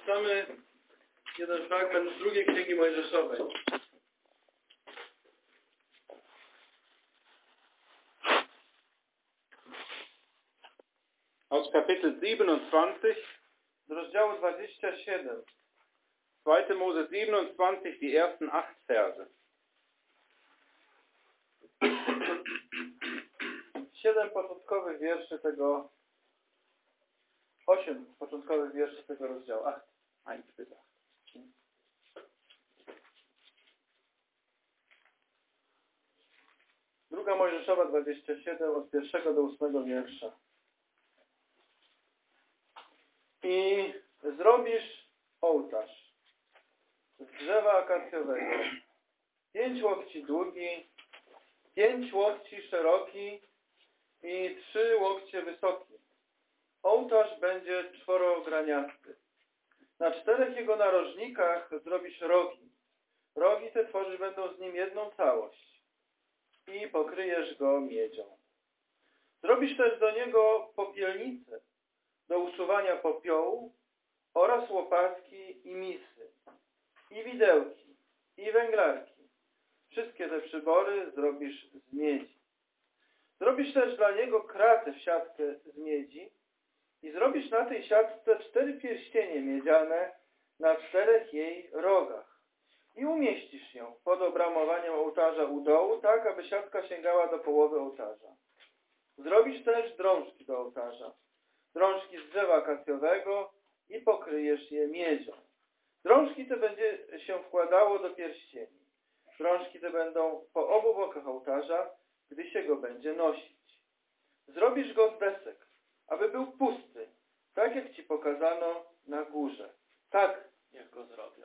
Czytamy jeden fragment z drugiej Księgi Mojżeszowej. Aus Kapitel 27, Z rozdziału 27. 2. Mose 27, die ersten 8 Verse. 7 początkowych wierszy tego... 8 początkowych wierszy tego rozdziału. 1 bis 8. Druga Mojżeszowa 27 od 1 do 8 wiersza. I zrobisz ołtarz z drzewa akacjowego, 5 łokci długi, 5 łokci szeroki i 3 łokcie wysoki. Ołtarz będzie czworograniasty. Na 4 jego narożnikach zrobisz rogi. Rogi te tworzyć będą z nim jedną całość. I pokryjesz go miedzią. Zrobisz też do niego popielnicę do usuwania popiołu oraz łopatki i misy, i widełki, i węglarki. Wszystkie te przybory zrobisz z miedzi. Zrobisz też dla niego kratę w siatkę z miedzi i zrobisz na tej siatce 4 pierścienie miedziane na 4 jej rogach. I umieścisz ją pod obramowaniem ołtarza u dołu, tak aby siatka sięgała do połowy ołtarza. Zrobisz też drążki do ołtarza. Drążki z drzewa akacjowego i pokryjesz je miedzią. Drążki te będzie się wkładało do pierścieni. Drążki te będą po obu bokach ołtarza, gdy się go będzie nosić. Zrobisz go z desek, aby był pusty, tak jak ci pokazano na górze. Tak, jak go zrobią.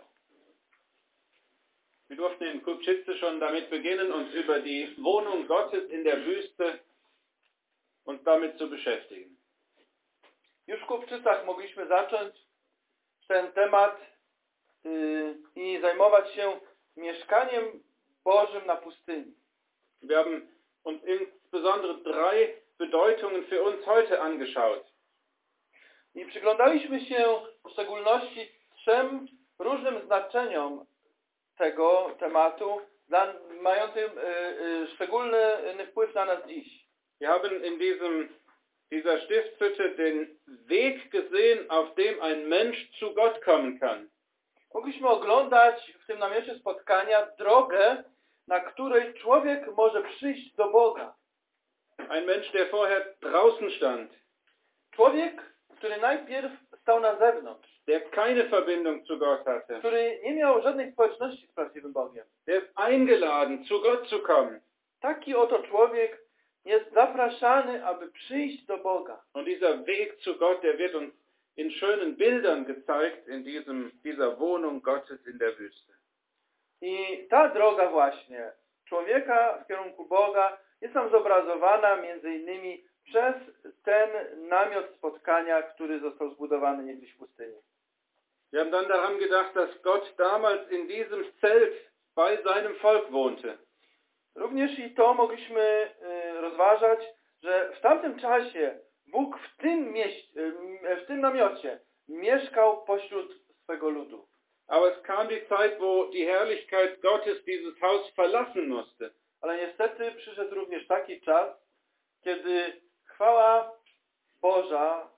Wir durften in Kupczyce schon damit beginnen, uns über die Wohnung Gottes in der Wüste uns damit zu beschäftigen. Już w Kupczycach mogliśmy zacząć ten temat i zajmować się mieszkaniem Bożym na pustyni. Wir haben uns insbesondere 3 Bedeutungen für uns heute angeschaut. I przyglądaliśmy się w szczególności 3 różnym znaczeniom tego tematu, mającym szczególny wpływ na nas dziś. Wir haben in dieser Stiftshütte den Weg gesehen, auf dem ein Mensch zu Gott kommen kann. Mogliśmy oglądać w tym namiocie spotkania drogę, na której człowiek może przyjść do Boga. Ein Mensch, der vorher draußen stand. Człowiek, który najpierw stał na zewnątrz. Der keine Verbindung zu Gott hatte. Który nie miał żadnej społeczności z prawdziwym Bogiem. Der ist eingeladen, zu Gott zu kommen. Taki oto człowiek jest zapraszany, aby przyjść do Boga. Und dieser Weg zu Gott, der wird uns in schönen Bildern gezeigt in dieser Wohnung Gottes in der Wüste. I ta droga właśnie człowieka w kierunku Boga jest nam zobrazowana między innymi przez ten namiot spotkania, który został zbudowany niegdyś w pustyni. Wir haben dann daran gedacht, dass Gott damals in diesem Zelt bei seinem Volk wohnte. Również i to mogliśmy rozważać, że w tamtym czasie Bóg w tym namiocie mieszkał pośród swego ludu. Aber es kam die Zeit, wo die Herrlichkeit Gottes dieses Haus verlassen musste. Ale niestety przyszedł również taki czas, kiedy chwała Boża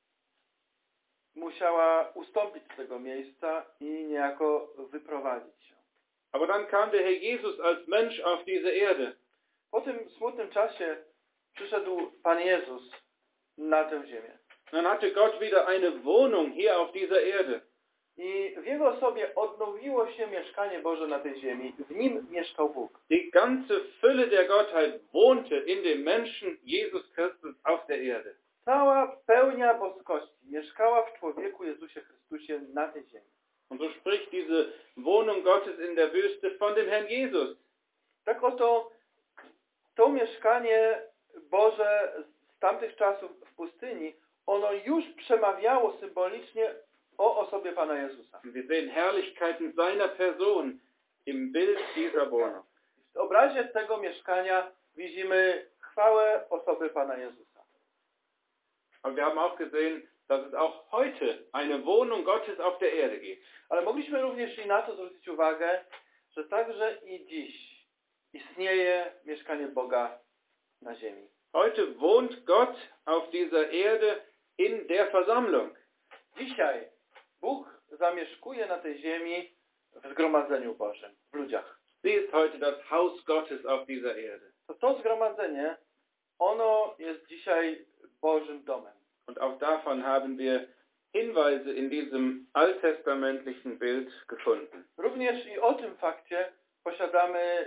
musiała ustąpić z tego miejsca i niejako wyprowadzić się. Aber dann kam der Herr Jesus als Mensch auf diese Erde. Po tym smutnym czasie przyszedł Pan Jezus na tę ziemię. Dann hatte Gott wieder eine Wohnung hier auf dieser Erde. I w Jego osobie odnowiło się mieszkanie Boże na tej ziemi. W Nim mieszkał Bóg. Die ganze Fülle der Gottheit wohnte in dem Menschen Jesus Christus auf der Erde. Cała pełnia boskości mieszkała w człowieku Jezusie Chrystusie na tej ziemi. Und so spricht diese Wohnung Gottes in der Wüste von dem Herrn Jesus. Tak oto to mieszkanie Boże z tamtych czasów w pustyni, ono już przemawiało symbolicznie o osobie Pana Jezusa. Wir sehen Herrlichkeiten seiner Person im Bild dieser Wohnung. W obrazie tego mieszkania widzimy chwałę osoby Pana Jezusa. Aber wir haben auch gesehen, dass es auch heute eine Wohnung Gottes auf der Erde gibt. Ale mogliśmy również i na to zwrócić uwagę, że także i dziś istnieje mieszkanie Boga na ziemi. Heute wohnt Gott auf dieser Erde in der Versammlung. Dzisiaj Bóg zamieszkuje na tej ziemi w zgromadzeniu Bożym, w ludziach. Sie ist heute das Haus Gottes auf dieser Erde. To zgromadzenie, ono jest dzisiaj Bożym domem. Und auch davon haben wir Hinweise in diesem alttestamentlichen Bild gefunden. Również i o tym fakcie posiadamy,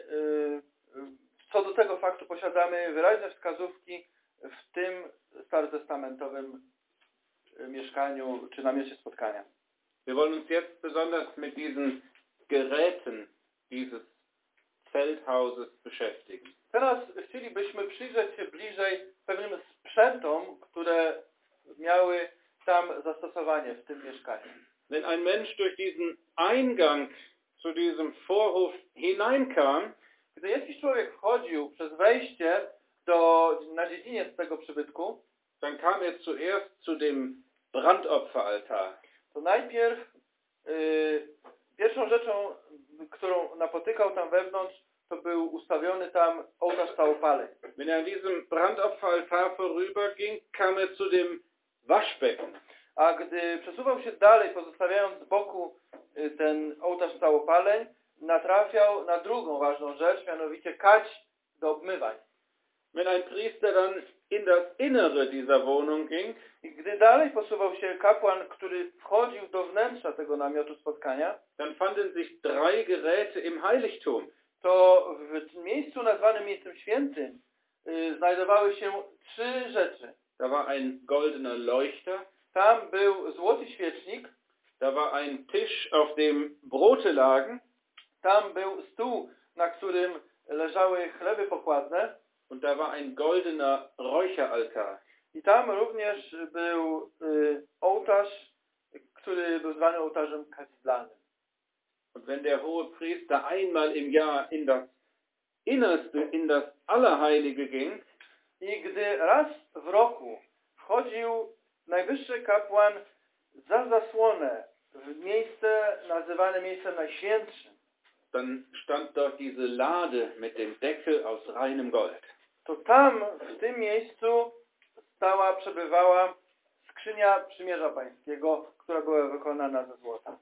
co do tego faktu posiadamy wyraźne wskazówki w tym starotestamentowym mieszkaniu czy namiocie spotkania. Wir wollen uns jetzt besonders mit diesen Geräten dieses Zelthauses beschäftigen. Teraz chcielibyśmy przyjrzeć się bliżej pewnym sprzętom, które miały tam zastosowanie w tym mieszkaniu. Wenn ein Mensch durch diesen Eingang zu diesem Vorhof hineinkam, Gdy jakiś człowiek wchodził przez wejście na dziedziniec tego przybytku, dann kam er zuerst zu dem Brandopferaltar. to najpierw pierwszą rzeczą, którą napotykał tam wewnątrz, to był ustawiony tam ołtarz całopaleń. Wenn er an diesem Brandopferaltar vorüberging, kam er zu dem Waschbecken. A gdy przesuwał się dalej, pozostawiając z boku ten ołtarz całopaleń, natrafiał na drugą ważną rzecz, mianowicie kadź do obmywań. Wenn ein Priester dann in das Innere dieser Wohnung ging, I gdy dalej posuwał się kapłan, który wchodził do wnętrza tego namiotu spotkania, dann fanden sich 3 Geräte im Heiligtum. to w miejscu nazwanym miejscem świętym znajdowały się 3 rzeczy. Da war ein goldener Leuchter, Tam był złoty świecznik, da war ein Tisch, auf dem Brote lagen, tam był stół, na którym leżały chleby pokładne und da war ein goldener Räucheraltar. i tam również był ołtarz, który był zwany ołtarzem kadzidlanym. Und wenn der Hohepriester einmal im Jahr in das Innerste, in das Allerheilige ging, I gdy raz w roku wchodził najwyższy kapłan za zasłonę w miejsce nazywane miejscem najświętszym, dann stand dort diese Lade mit dem Deckel aus reinem Gold. to tam w tym miejscu przebywała skrzynia przymierza pańskiego, która była wykonana ze złota.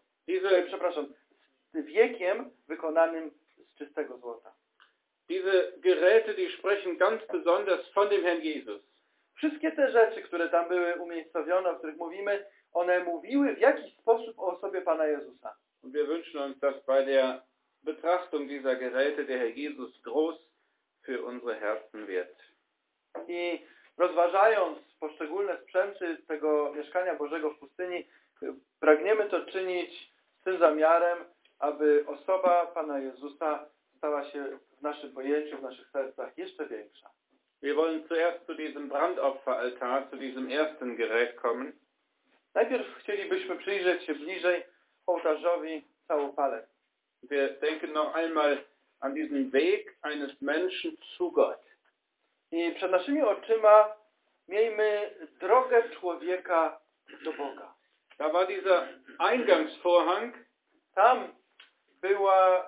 Z wiekiem wykonanym z czystego złota. Diese Geräte, die sprechen ganz besonders von dem Herrn Jesus. Wszystkie te rzeczy, które tam były umiejscowione, o których mówimy, one mówiły w jakiś sposób o osobie Pana Jezusa. Und wir wünschen uns, dass bei der Betrachtung dieser Geräte der Herr Jesus groß für unsere Herzen wird. I rozważając poszczególne sprzęty tego mieszkania Bożego w pustyni, pragniemy to czynić z tym zamiarem, aby osoba Pana Jezusa stała się w naszym pojęciu, w naszych sercach jeszcze większa. Wir wollen zuerst zu diesem Brandopferaltar, zu diesem ersten Gerät kommen. Najpierw chcielibyśmy przyjrzeć się bliżej ołtarzowi całopaleń. Wir denken noch einmal an diesen Weg eines Menschen zu Gott. I przed naszymi oczyma miejmy drogę człowieka do Boga. Da war dieser Eingangsvorhang, Tam była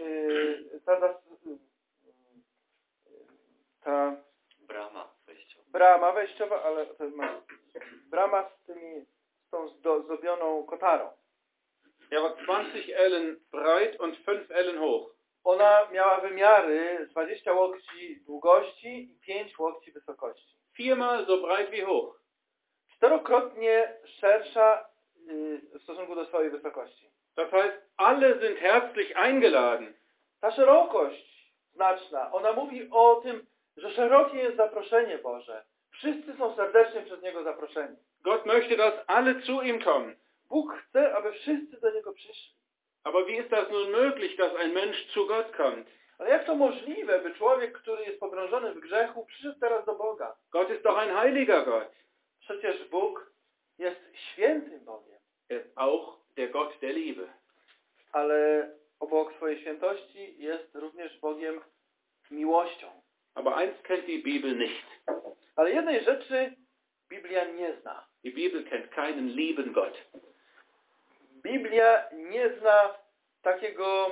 ta brama wejściowa, ale to jest brama z tą zdobioną kotarą. er war 20 Ellen breit und 5 Ellen hoch. Ona miała wymiary 20 łokci długości i 5 łokci wysokości. 4-mal so breit wie hoch. 4-krotnie szersza w stosunku do swojej wysokości. Das heißt, alle sind herzlich eingeladen. Ta szerokość znaczna, ona mówi o tym, że szerokie jest zaproszenie Boże. Wszyscy są serdecznie przez Niego zaproszeni. Gott möchte, dass alle zu ihm kommen. Bóg chce, aby wszyscy do Niego przyszli. Aber wie ist das nun möglich, dass ein Mensch zu Gott kommt? Ale jak to możliwe, by człowiek, który jest pogrążony w grzechu, przyszedł teraz do Boga? Gott ist doch ein heiliger Gott. Przecież Bóg jest świętym Bogiem. Er ist auch der Gott der Liebe. Ale obok swojej świętości jest również Bogiem miłością. Aber eins kennt die Bibel nicht. Ale jednej rzeczy Biblia nie zna. Die Bibel kennt keinen lieben Gott. Biblia nie zna takiego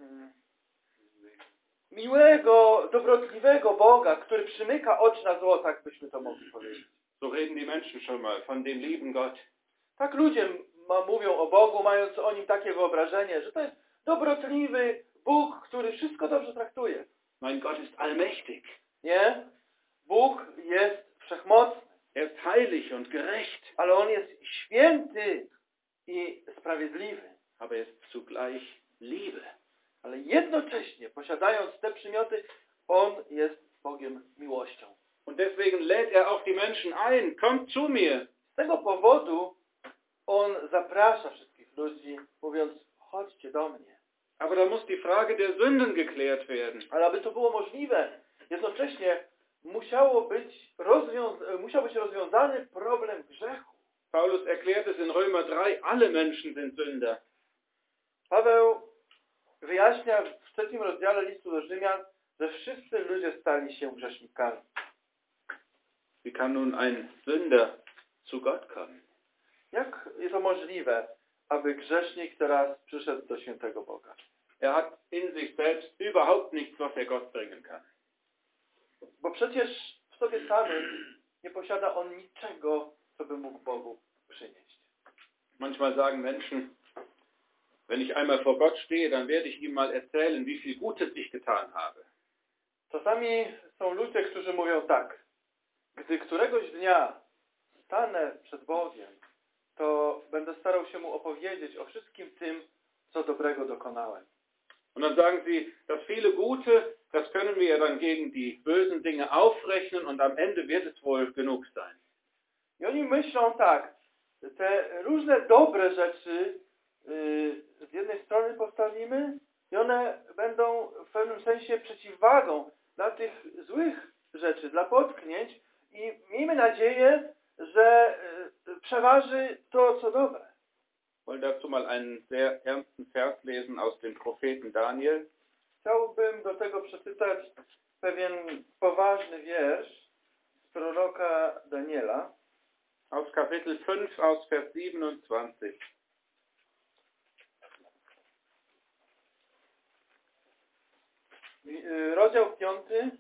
miłego, dobrotliwego Boga, który przymyka oczy na zło, tak byśmy to mogli powiedzieć. So reden die Menschen schon mal von dem lieben Gott. Tak ludzie mówią o Bogu, mając o Nim takie wyobrażenie, że to jest dobrotliwy Bóg, który wszystko dobrze traktuje. Mein Gott ist allmächtig. Nie? Bóg jest wszechmocny. Er ist heilig und gerecht. Ale On jest święty i sprawiedliwy. Aber er ist zugleich Liebe. Ale jednocześnie, posiadając te przymioty, On jest Bogiem miłością. Und deswegen lädt er auch die Menschen ein. Kommt zu mir. Z tego powodu On zaprasza wszystkich ludzi, mówiąc, chodźcie do mnie. Aber da muss die Frage der Sünden geklärt werden. Ale aby to było możliwe, jednocześnie musiał być rozwiązany problem grzechu. Paulus erklärt es in Römer 3, alle Menschen sind Sünder. Paweł wyjaśnia w 3 rozdziale listu do Rzymian, że wszyscy ludzie stali się grzesznikami. Wie kann nun ein Sünder zu Gott kommen? Jak jest to możliwe, aby grzesznik teraz przyszedł do świętego Boga? Er hat in sich selbst überhaupt nichts, was er Gott bringen kann. Bo przecież w sobie samym nie posiada on niczego, co by mógł Bogu przynieść. Manchmal sagen Menschen, wenn ich einmal vor Gott stehe, dann werde ich ihm mal erzählen, wie viel Gutes ich getan habe. Czasami są ludzie, którzy mówią tak: gdy któregoś dnia stanę przed Bogiem, to będę starał się Mu opowiedzieć o wszystkim tym, co dobrego dokonałem. Und dann sagen sie, das viele Gute, das können wir ja dann gegen die bösen Dinge aufrechnen und am Ende wird es wohl genug sein. I oni myślą tak, te różne dobre rzeczy z jednej strony postawimy i one będą w pewnym sensie przeciwwagą dla tych złych rzeczy, dla potknięć i miejmy nadzieję, że przeważy to, co dobre. Ich wollte dazu mal einen sehr ernsten Vers lesen aus dem Propheten Daniel. Chciałbym do tego przeczytać pewien poważny wiersz z proroka Daniela. Aus Kapitel 5, aus Vers 27. Rozdział 5,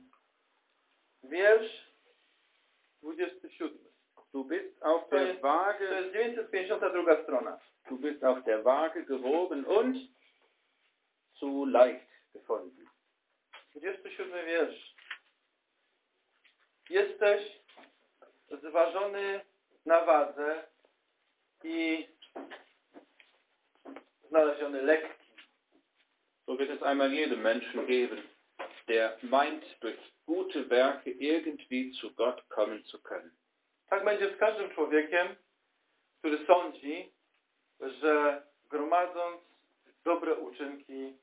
wiersz 27. Du bist auf To der jest Waage, 952 strona. du bist auf der Waage gewogen und zu leicht gefunden. 27 wiersz. Jesteś zważony na wadze i znaleziony lekki. So wird es einmal jedem Menschen geben, der meint, durch gute Werke irgendwie zu Gott kommen zu können. Tak będzie z każdym człowiekiem, który sądzi, że gromadząc dobre uczynki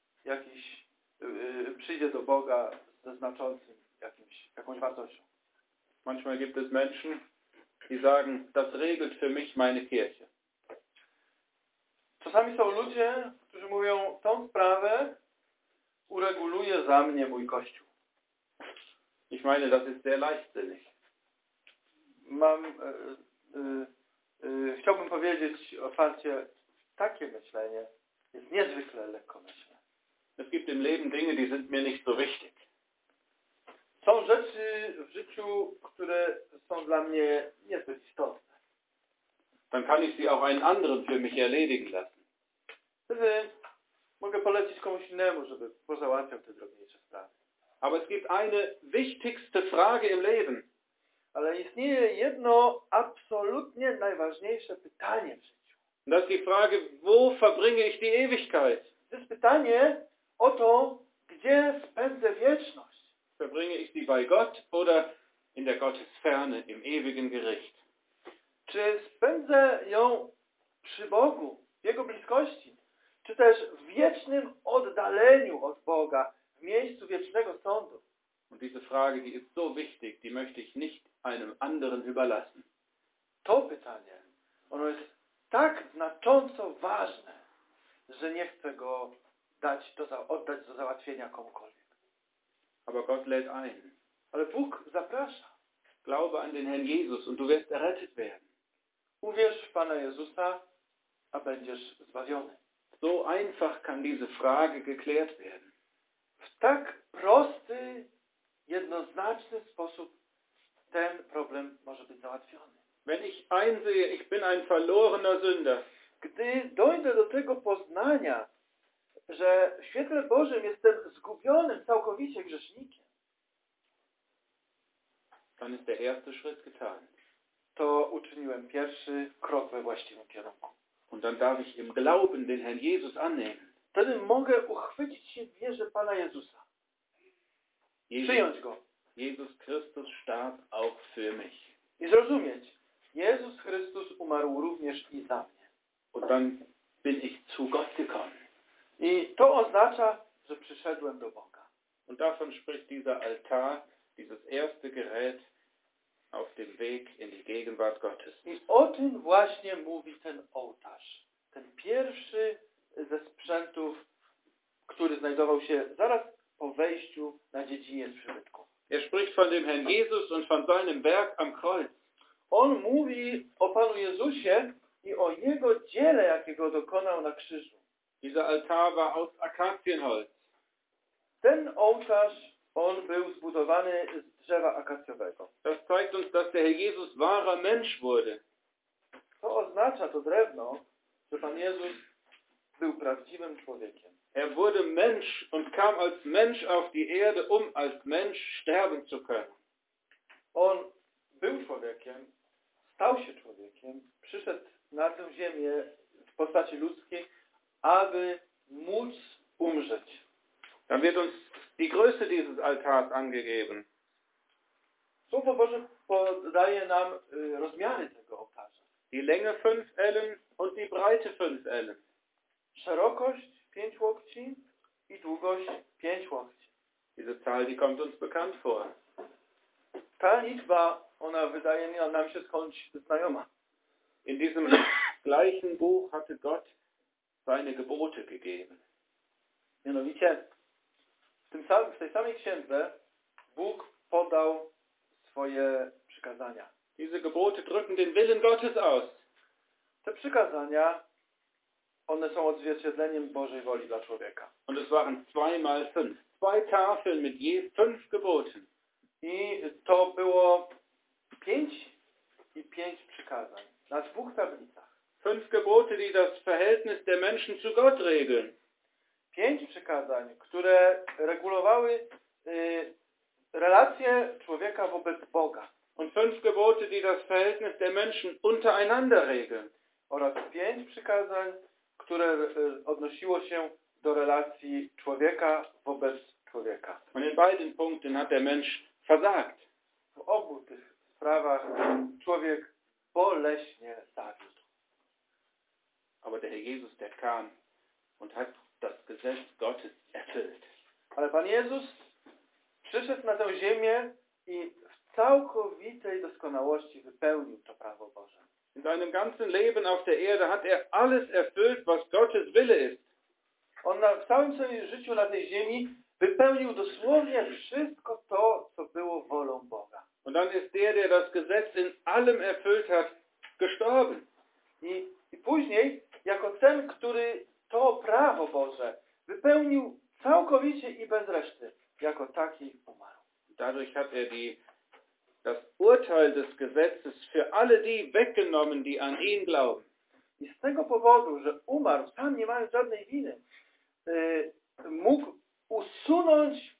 przyjdzie do Boga ze znaczącym jakąś wartością. Manchmal gibt es Menschen, die sagen, das regelt für mich meine Kirche. Czasami są ludzie, którzy mówią, tą sprawę ureguluje za mnie mój Kościół. Ich meine, das ist sehr leichtsinnig. Chciałbym powiedzieć otwarcie, takie myślenie jest niezwykle lekkomyślne. Es gibt im Leben Dinge, die sind mir nicht so wichtig. Są rzeczy w życiu, które są dla mnie niezbyt istotne. Dann kann ich sie auch einen anderen für mich erledigen lassen. Wtedy mogę polecić komuś innemu, żeby pozałatwiał te drobniejsze sprawy. Aber es gibt eine wichtigste Frage im Leben. Ale istnieje jedno absolutnie najważniejsze pytanie w życiu. Und das ist die Frage, wo verbringe ich die Ewigkeit? To jest pytanie o to, gdzie spędzę wieczność. Verbringe ich sie bei Gott oder in der Gottesferne, im ewigen Gericht? Czy spędzę ją przy Bogu, w Jego bliskości, czy też w wiecznym oddaleniu od Boga, w miejscu wiecznego sądu? Und diese Frage, die ist so wichtig, die möchte ich nicht einem anderen überlassen. To pytanie, ono jest tak znacząco ważne, że nie chcę go oddać do załatwienia komukolwiek. Aber Gott lädt ein. Ale Bóg zaprasza. Glaube an den Herrn Jesus und du wirst errettet werden. Uwierz w Pana Jezusa, a będziesz zbawiony. So einfach kann diese Frage geklärt werden. W tak prosty, jednoznaczny sposób ten problem może być załatwiony. Wenn ich einsehe, ich bin ein verlorener Sünder, Gdy dojdę do tego poznania, że w świetle Bożym jestem zgubionym całkowicie grzesznikiem, dann ist der erste Schritt getan. to uczyniłem pierwszy krok we właściwym kierunku. Und dann darf ich im Glauben den Herrn Jesus annehmen. Wtedy mogę uchwycić się w wierze Pana Jezusa. Przyjąć Go. Jesus Christus starb auch für mich. I zrozumieć, Jezus Chrystus umarł również i za mnie. Und dann bin ich zu Gott gekommen. I to oznacza, że przyszedłem do Boga. Und davon spricht dieser Altar, dieses erste Gerät auf dem Weg in die Gegenwart Gottes. I o tym właśnie mówi ten ołtarz. Ten pierwszy ze sprzętów, który znajdował się zaraz po wejściu na dziedziniec przybytku. Er spricht von dem Herrn Jesus und von seinem Werk am Kreuz. On mówi o Panu Jezusie i o Jego dziele, jakiego dokonał na krzyżu. Dieser Altar war aus Akazienholz. Ten ołtarz, on był zbudowany z drzewa akacjowego. Das zeigt uns, dass der Herr Jesus wahrer Mensch wurde. To oznacza, to drewno, że Pan Jezus był prawdziwym człowiekiem. Er wurde Mensch und kam als Mensch auf die Erde, um als Mensch sterben zu können. On był człowiekiem, stał się człowiekiem, przyszedł na tę ziemię w postaci ludzkiej, aby móc umrzeć. Dann wird uns die Größe dieses Altars angegeben. Słowo Boże podaje nam rozmiary tego ołtarza. Die Länge 5 Ellen und die Breite 5 Ellen. Szerokość 5 łokci i długość 5 łokci. Diese Zahl, die kommt uns bekannt vor. Ta liczba, ona wydaje nam się skądś znajoma. In diesem gleichen Buch hatte Gott seine Gebote gegeben. Mianowicie w tej samej księdze Bóg podał swoje przykazania. Diese Gebote drücken den Willen Gottes aus. Te przykazania, one są odzwierciedleniem Bożej woli dla człowieka. Und es waren 2 mal 5. 2 Tafeln mit je 5 Geboten. I to było 5 i 5 przykazań na 2 tablicach. 5 Gebote, die das Verhältnis der Menschen zu Gott regeln. 5 przykazań, które regulowały relacje człowieka wobec Boga. Und 5 Gebote, die das Verhältnis der Menschen untereinander regeln. Oraz 5 przykazań, które odnosiło się do relacji człowieka wobec człowieka. Und in beiden Punkten hat der Mensch versagt. W obu tych sprawach człowiek boleśnie zawiódł. Aber der Herr Jesus, der kam und hat das Gesetz Gottes erfüllt. Ale Pan Jezus przyszedł na tę ziemię i w całkowitej doskonałości wypełnił to prawo Boże. In seinem ganzen Leben auf der Erde hat alles erfüllt, was Gottes Wille ist. On w całym swoim życiu na tej ziemi wypełnił dosłownie wszystko to, co było wolą Boga. Und dann ist der das Gesetz in allem erfüllt hat, gestorben. I później, jako ten, który to prawo Boże wypełnił całkowicie i bez reszty, jako taki umarł. Dadurch hat das Urteil des Gesetzes für alle die weggenommen, die an ihn glauben. I z tego powodu, że umarł, sam nie mając żadnej winy, mógł usunąć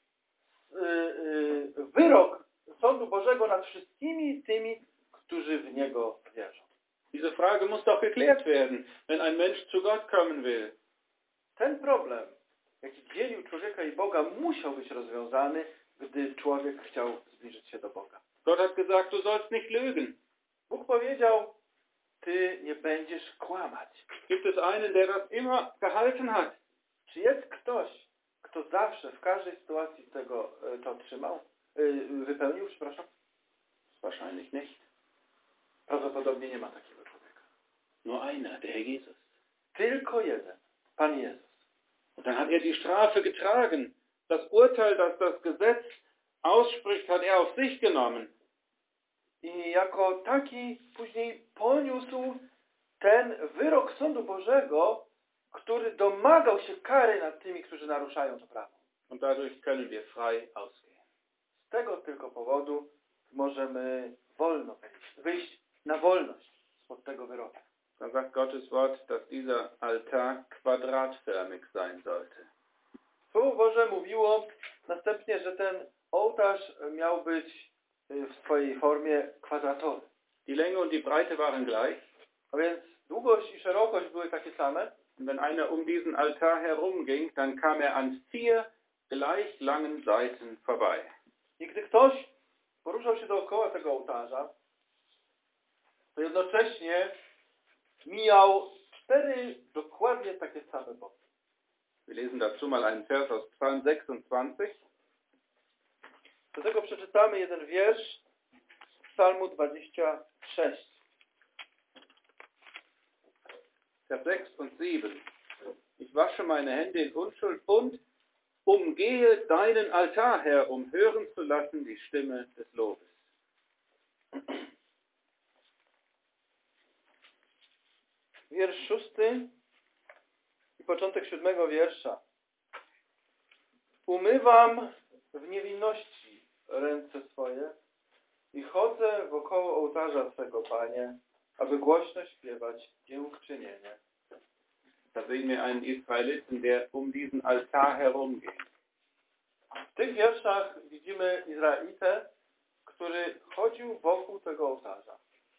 wyrok sądu Bożego nad wszystkimi tymi, którzy w Niego wierzą. Diese Frage muss doch geklärt werden, wenn ein Mensch zu Gott kommen will. Ten problem, jaki dzielił człowieka i Boga, musiał być rozwiązany, gdy człowiek chciał zbliżyć się do Boga. Gott hat gesagt, du sollst nicht lügen. Bóg powiedział, ty nie będziesz kłamać. Gibt es einen, der das immer gehalten hat? Czy jest ktoś, kto zawsze, w każdej sytuacji to trzymał? Wypełnił, przepraszam? Wahrscheinlich nicht. Prawdopodobnie nie ma takiego człowieka. Nur einer, der Herr Jesus. Tylko jeden, Pan Jezus. Und dann hat die Strafe getragen. Das Urteil, das das Gesetz ausspricht, hat auf sich genommen. i jako taki później poniósł ten wyrok sądu Bożego, który domagał się kary nad tymi, którzy naruszają to prawo. Und dadurch können wir frei ausgehen. Z tego tylko powodu możemy wolno wyjść na wolność spod tego wyroku. Dann sagt Gottes Wort, dass dieser Altar quadratförmig sein sollte. Słowo Boże mówiło następnie, że ten ołtarz miał być w swojej formie kwadratowy. Die Länge und die Breite waren gleich. A więc długość i szerokość były takie same. Und wenn einer um diesen Altar herumging, dann kam er an 4 gleich langen Seiten vorbei. I gdy ktoś poruszał się dookoła tego ołtarza, to jednocześnie mijał 4 dokładnie takie same boki. Wir lesen dazu mal einen Vers aus Psalm 26. Do tego przeczytamy jeden wiersz z Psalmu 26. Vers 6 und 7. Ich wasche meine Hände in Unschuld und umgehe deinen Altar, Herr, um hören zu lassen die Stimme des Lobes. Wiersz 6 i początek 7 wiersza. Umywam w niewinności ręce swoje i chodzę wokoło ołtarza swego, Panie, aby głośno śpiewać dziękczynienie. Da sehen wir einen Israeliten, der um diesen Altar herumging. W tych wierszach widzimy Izraelitę, który chodził wokół tego ołtarza.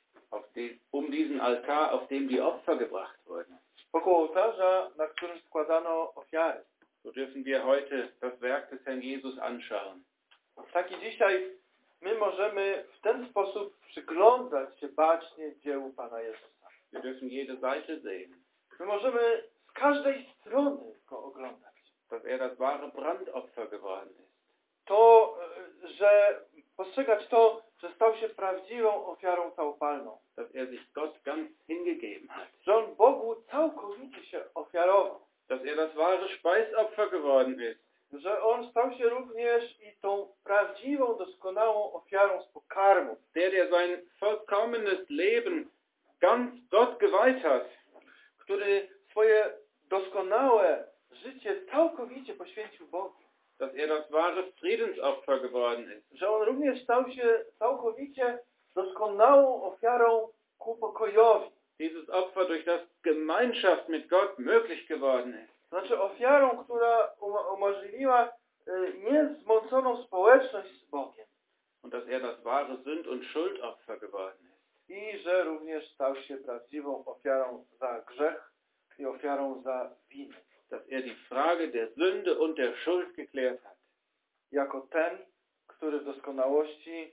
Um diesen Altar, auf dem die Opfer gebracht wurden. Wokół ołtarza, na którym składano ofiary. So dürfen wir heute das Werk des Herrn Jesus anschauen. Tak i dzisiaj my możemy w ten sposób przyglądać się bacznie dziełu Pana Jezusa. Wir dürfen jede Seite sehen, My możemy z każdej strony go oglądać. dass er das wahre Brandopfer geworden ist. To, że postrzegać to, że stał się prawdziwą ofiarą całopalną. Dass er sich Gott ganz hingegeben hat. Że on Bogu całkowicie się ofiarował. Dass er das wahre Speisopfer geworden ist. Że on stał się również i tą prawdziwą, doskonałą ofiarą z pokarmu. Der sein vollkommenes Leben ganz Gott geweiht hat. Który swoje doskonałe życie całkowicie poświęcił Bogu. Dass er das wahre Friedensopfer geworden ist. Że on również stał się całkowicie doskonałą ofiarą ku pokojowi. Dieses Opfer, durch das Gemeinschaft mit Gott möglich geworden ist. To znaczy ofiarą, która umożliwiła niezmąconą społeczność z Bogiem. Und dass er das wahre Sünd- und Schuldopfer geworden ist. I że również stał się prawdziwą ofiarą za grzech i ofiarą za winę. Dass er die Frage der Sünde und der Schuld geklärt hat. Jako ten, który w doskonałości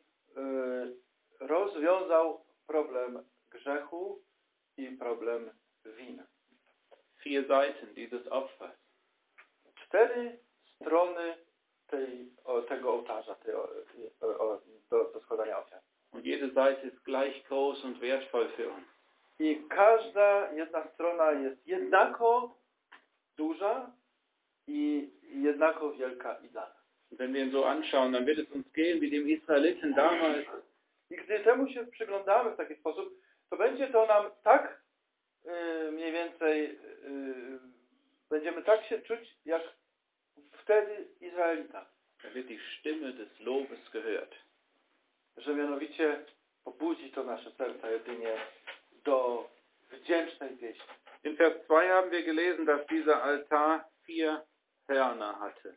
rozwiązał problem grzechu i problem winy. 4 Seiten dieses Opfers. 4 strony tego ołtarza, do składania ofiar. Und jede Seite ist gleich groß und wertvoll für uns. I każda jedna strona jest jednako duża i jednako wielka i dla nas. Und wenn wir ihn so anschauen, dann wird es uns gehen wie dem Israeliten damals. I gdy temu się przyglądamy w taki sposób, to będzie to nam tak mniej więcej będziemy tak się czuć, jak wtedy Izraelita. Da wird die Stimme des Lobes gehört. Że mianowicie pobudzi to nasze serca jedynie do wdzięcznej pieśni. In Vers 2 haben wir gelesen, dass dieser Altar 4 Hörner hatte.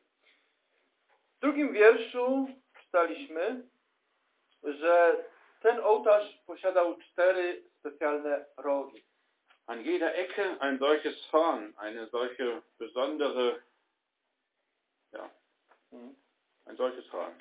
W drugim wierszu czytaliśmy, że ten ołtarz posiadał 4 specjalne rogi. An jeder Ecke ein solches Horn, eine solche besondere, ein solches Horn.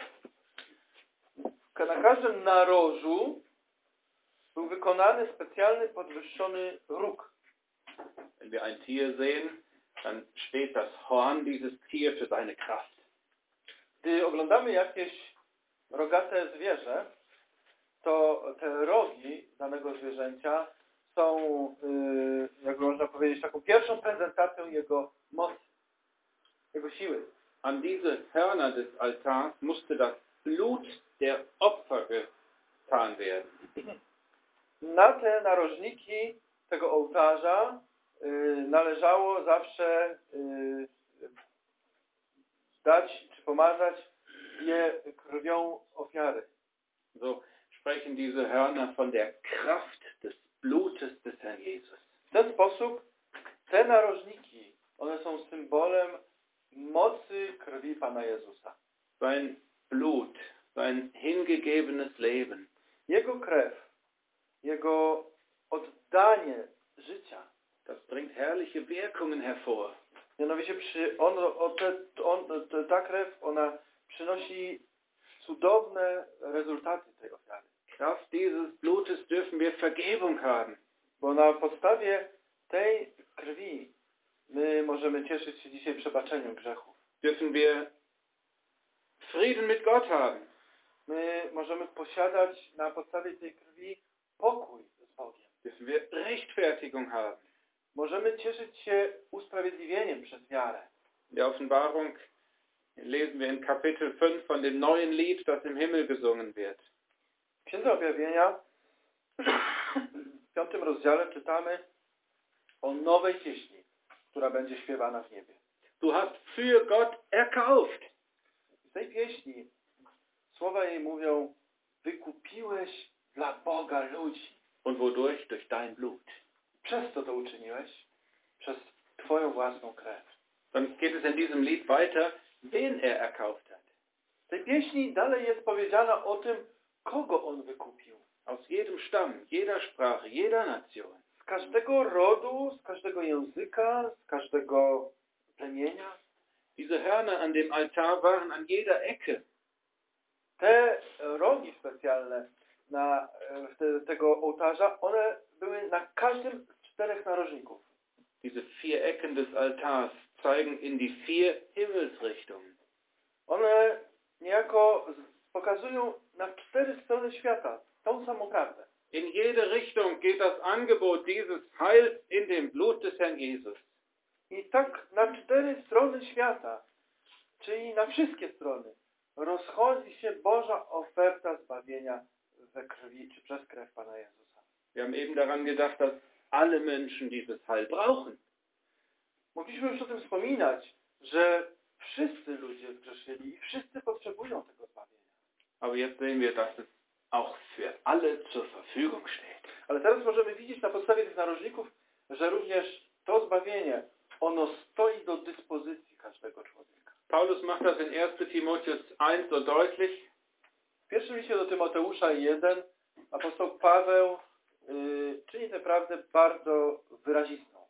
Na każdym narożu był wykonany specjalny podwyższony róg. Wenn wir ein Tier sehen, dann steht das Horn dieses Tier für seine Kraft. Gdy oglądamy jakieś rogate zwierzę, to te rogi danego zwierzęcia są, jak można powiedzieć, taką pierwszą prezentacją jego mocy, jego siły. An diese Hörner des Altars musste das Blut der Opfer getan werden. Na te narożniki tego ołtarza należało zawsze dać czy pomazać je krwią ofiary. So sprechen diese Hörner von der Kraft des Blutes des Herrn Jesus. W ten sposób te narożniki, one są symbolem mocy krwi Pana Jezusa. Sein Blut, sein hingegebenes Leben. Jego krew, Jego oddanie życia. Das bringt herrliche Wirkungen hervor. Mianowicie ta krew, ona przynosi cudowne rezultaty tej ofiary. Kraft dieses Blutes dürfen wir Vergebung haben. Bo na podstawie tej krwi my możemy cieszyć się dzisiaj przebaczeniem grzechów. Dürfen wir Frieden mit Gott haben. My możemy posiadać na podstawie tej krwi pokój z Bogiem. Dürfen wir Rechtfertigung haben. Możemy cieszyć się usprawiedliwieniem przez wiarę. In der Offenbarung lesen wir in Kapitel 5 von dem neuen Lied, das im Himmel gesungen wird. W Księdze Objawienia w 5 rozdziale czytamy o nowej pieśni, która będzie śpiewana w niebie. Du hast für Gott erkauft. W tej pieśni słowa jej mówią: wykupiłeś dla Boga ludzi. Und wodurch? Durch dein Blut. Przez co to uczyniłeś? Przez Twoją własną krew. Dann geht es in diesem Lied weiter, wen er erkauft hat. W tej pieśni dalej jest powiedziane o tym, kogo On wykupił. Aus jedem Stamm, jeder Sprache, jeder Nation. Z każdego rodu, z każdego języka, z każdego plemienia. Diese Hörner an dem Altar waren an jeder Ecke. Te rogi specjalne tego ołtarza, one były na każdym z 4 narożników. Diese 4 Ecken des Altars zeigen in die 4 Himmelsrichtungen. One niejako pokazują na 4 strony świata tą samą prawdę. In jede Richtung geht das Angebot dieses Heils in dem Blut des Herrn Jesus. I tak na 4 strony świata, czyli na wszystkie strony, rozchodzi się Boża oferta zbawienia we krwi, czy przez krew Pana Jezusa. Wir haben eben daran gedacht, dass alle Menschen dieses Heil brauchen. Mogliśmy już o tym wspominać, że wszyscy ludzie zgrzeszyli i wszyscy potrzebują tego zbawienia. Aber jetzt sehen wir, dass es auch für alle zur Verfügung steht. Ale teraz możemy widzieć na podstawie tych narożników, że również to zbawienie, ono stoi do dyspozycji każdego człowieka. Paulus macht das in 1. Timotheus 1 so deutlich. W pierwszym liście do Tymoteusza 1 apostoł Paweł czyni tę prawdę bardzo wyrazistą.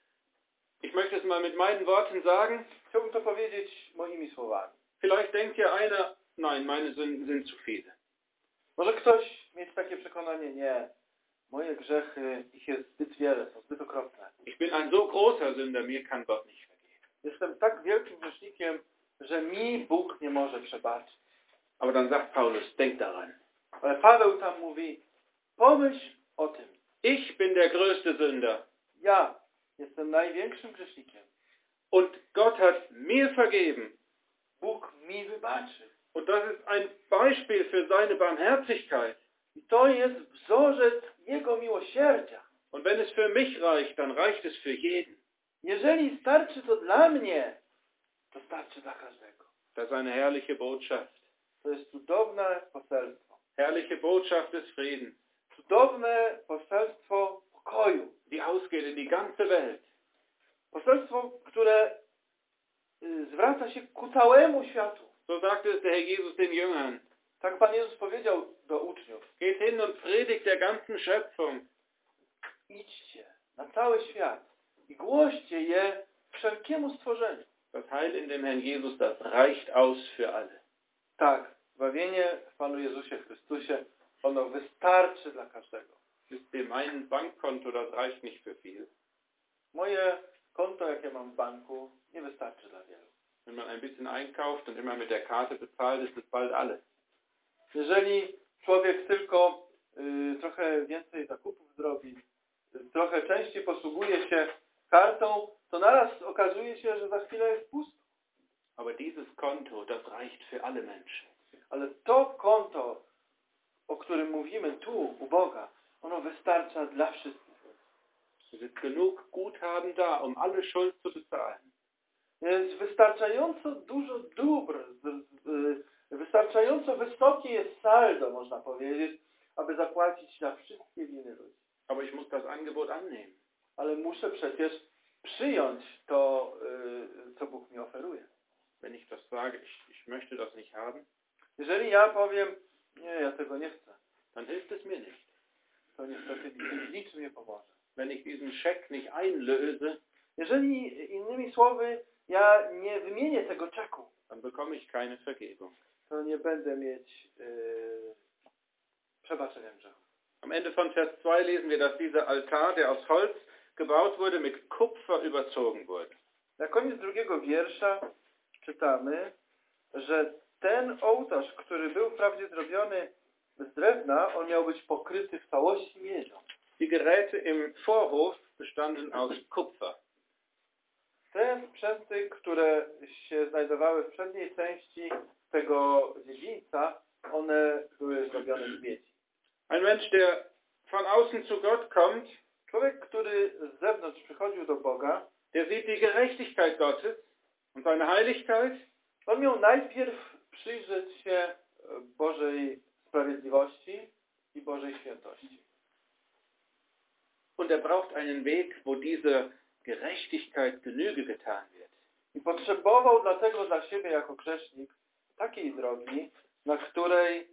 Ich möchte es mal mit meinen Worten sagen. Chciałbym to powiedzieć moimi słowami. Vielleicht denkt ja einer, nein, meine Sünden sind zu viele. Może ktoś mieć takie przekonanie, nie, moje grzechy, ich jest zbyt wiele, są zbyt okropne. Ich bin ein so großer Sünder, mir kann Gott nicht vergeben. Jestem tak wielkim grzesznikiem, że mi Bóg nie może przebaczyć. Aber dann sagt Paulus, denk daran. Ale Paweł tam mówi, pomyśl o tym. Ich bin der größte Sünder. Ja jestem największym grzesznikiem. Und Gott hat mir vergeben. Bóg mi wybaczy. Und das ist ein Beispiel für seine Barmherzigkeit. I to jest wzorzec Jego miłosierdzia. Und wenn es für mich reicht, dann reicht es für jeden. Jeżeli starczy to dla mnie, to starczy dla każdego. Das ist eine herrliche Botschaft. To jest cudowne poselstwo. Herrliche Botschaft des Friedens. Cudowne poselstwo pokoju. Die ausgeht in die ganze Welt. Poselstwo, które zwraca się ku całemu światu. So sagte es der Herr Jesus den Jüngern. Tak Pan Jezus powiedział do uczniów. Geht hin und predigt der ganzen Schöpfung. Idźcie na cały świat i głoście je wszelkiemu stworzeniu. Das Heil in dem Herrn Jesus, das reicht aus für alle. Tak, zbawienie w Panu Jezusie Chrystusie, ono wystarczy dla każdego. Wisst ihr, mein Bankkonto, das reicht nicht für viel. Moje konto, jakie mam w banku, nie wystarczy dla wielu. Wenn man ein bisschen einkauft und immer mit der Karte bezahlt, ist es bald alle. Jeżeli człowiek tylko trochę więcej zakupów zrobi, trochę częściej posługuje się kartą, to naraz okazuje się, że za chwilę jest pusto. Aber dieses Konto, das reicht für alle Menschen. Ale to konto o którym mówimy tu, u Boga, ono wystarcza dla wszystkich. Es ist genug Guthaben da, um alle Schuld zu bezahlen. Jest wystarczająco dużo dóbr, wystarczająco wysokie jest saldo, można powiedzieć, aby zapłacić za wszystkie winy ludzi. Aber ich muss das Angebot annehmen. Ale muszę przecież przyjąć to, co Bóg mi oferuje. Wenn ich das sage, ich möchte das nicht haben, Jeżeli ja powiem, nie, ja tego nie chcę, dann hilft es mir nicht. to niestety niczym nie pomoże. Wenn ich diesen Scheck nicht einlöse, Jeżeli, innymi słowy, ja nie wymienię tego czeku, dann bekomme ich keine Vergebung. to nie będę mieć przebaczenia grzechu. Am Ende von Vers 2 lesen wir, dass dieser Altar, der aus Holz gebaut wurde, mit Kupfer überzogen wurde. Na koniec drugiego wiersza czytamy, że ten ołtarz, który był wprawdzie zrobiony z drewna, on miał być pokryty w całości miedzią. Die Geräte im Vorhof bestanden aus Kupfer. Te sprzęty, które się znajdowały w przedniej części tego dziedzińca, one były zrobione z miedzi. Ein Mensch, der von außen zu Gott kommt, Człowiek, który z zewnątrz przychodził do Boga, der sieht die Gerechtigkeit Gottes und seine Heiligkeit, on miał najpierw przyjrzeć się Bożej sprawiedliwości i Bożej świętości. und er braucht einen Weg, wo diese Gerechtigkeit Genüge getan wird. I potrzebował dlatego dla siebie jako grzesznik takiej drogi, na której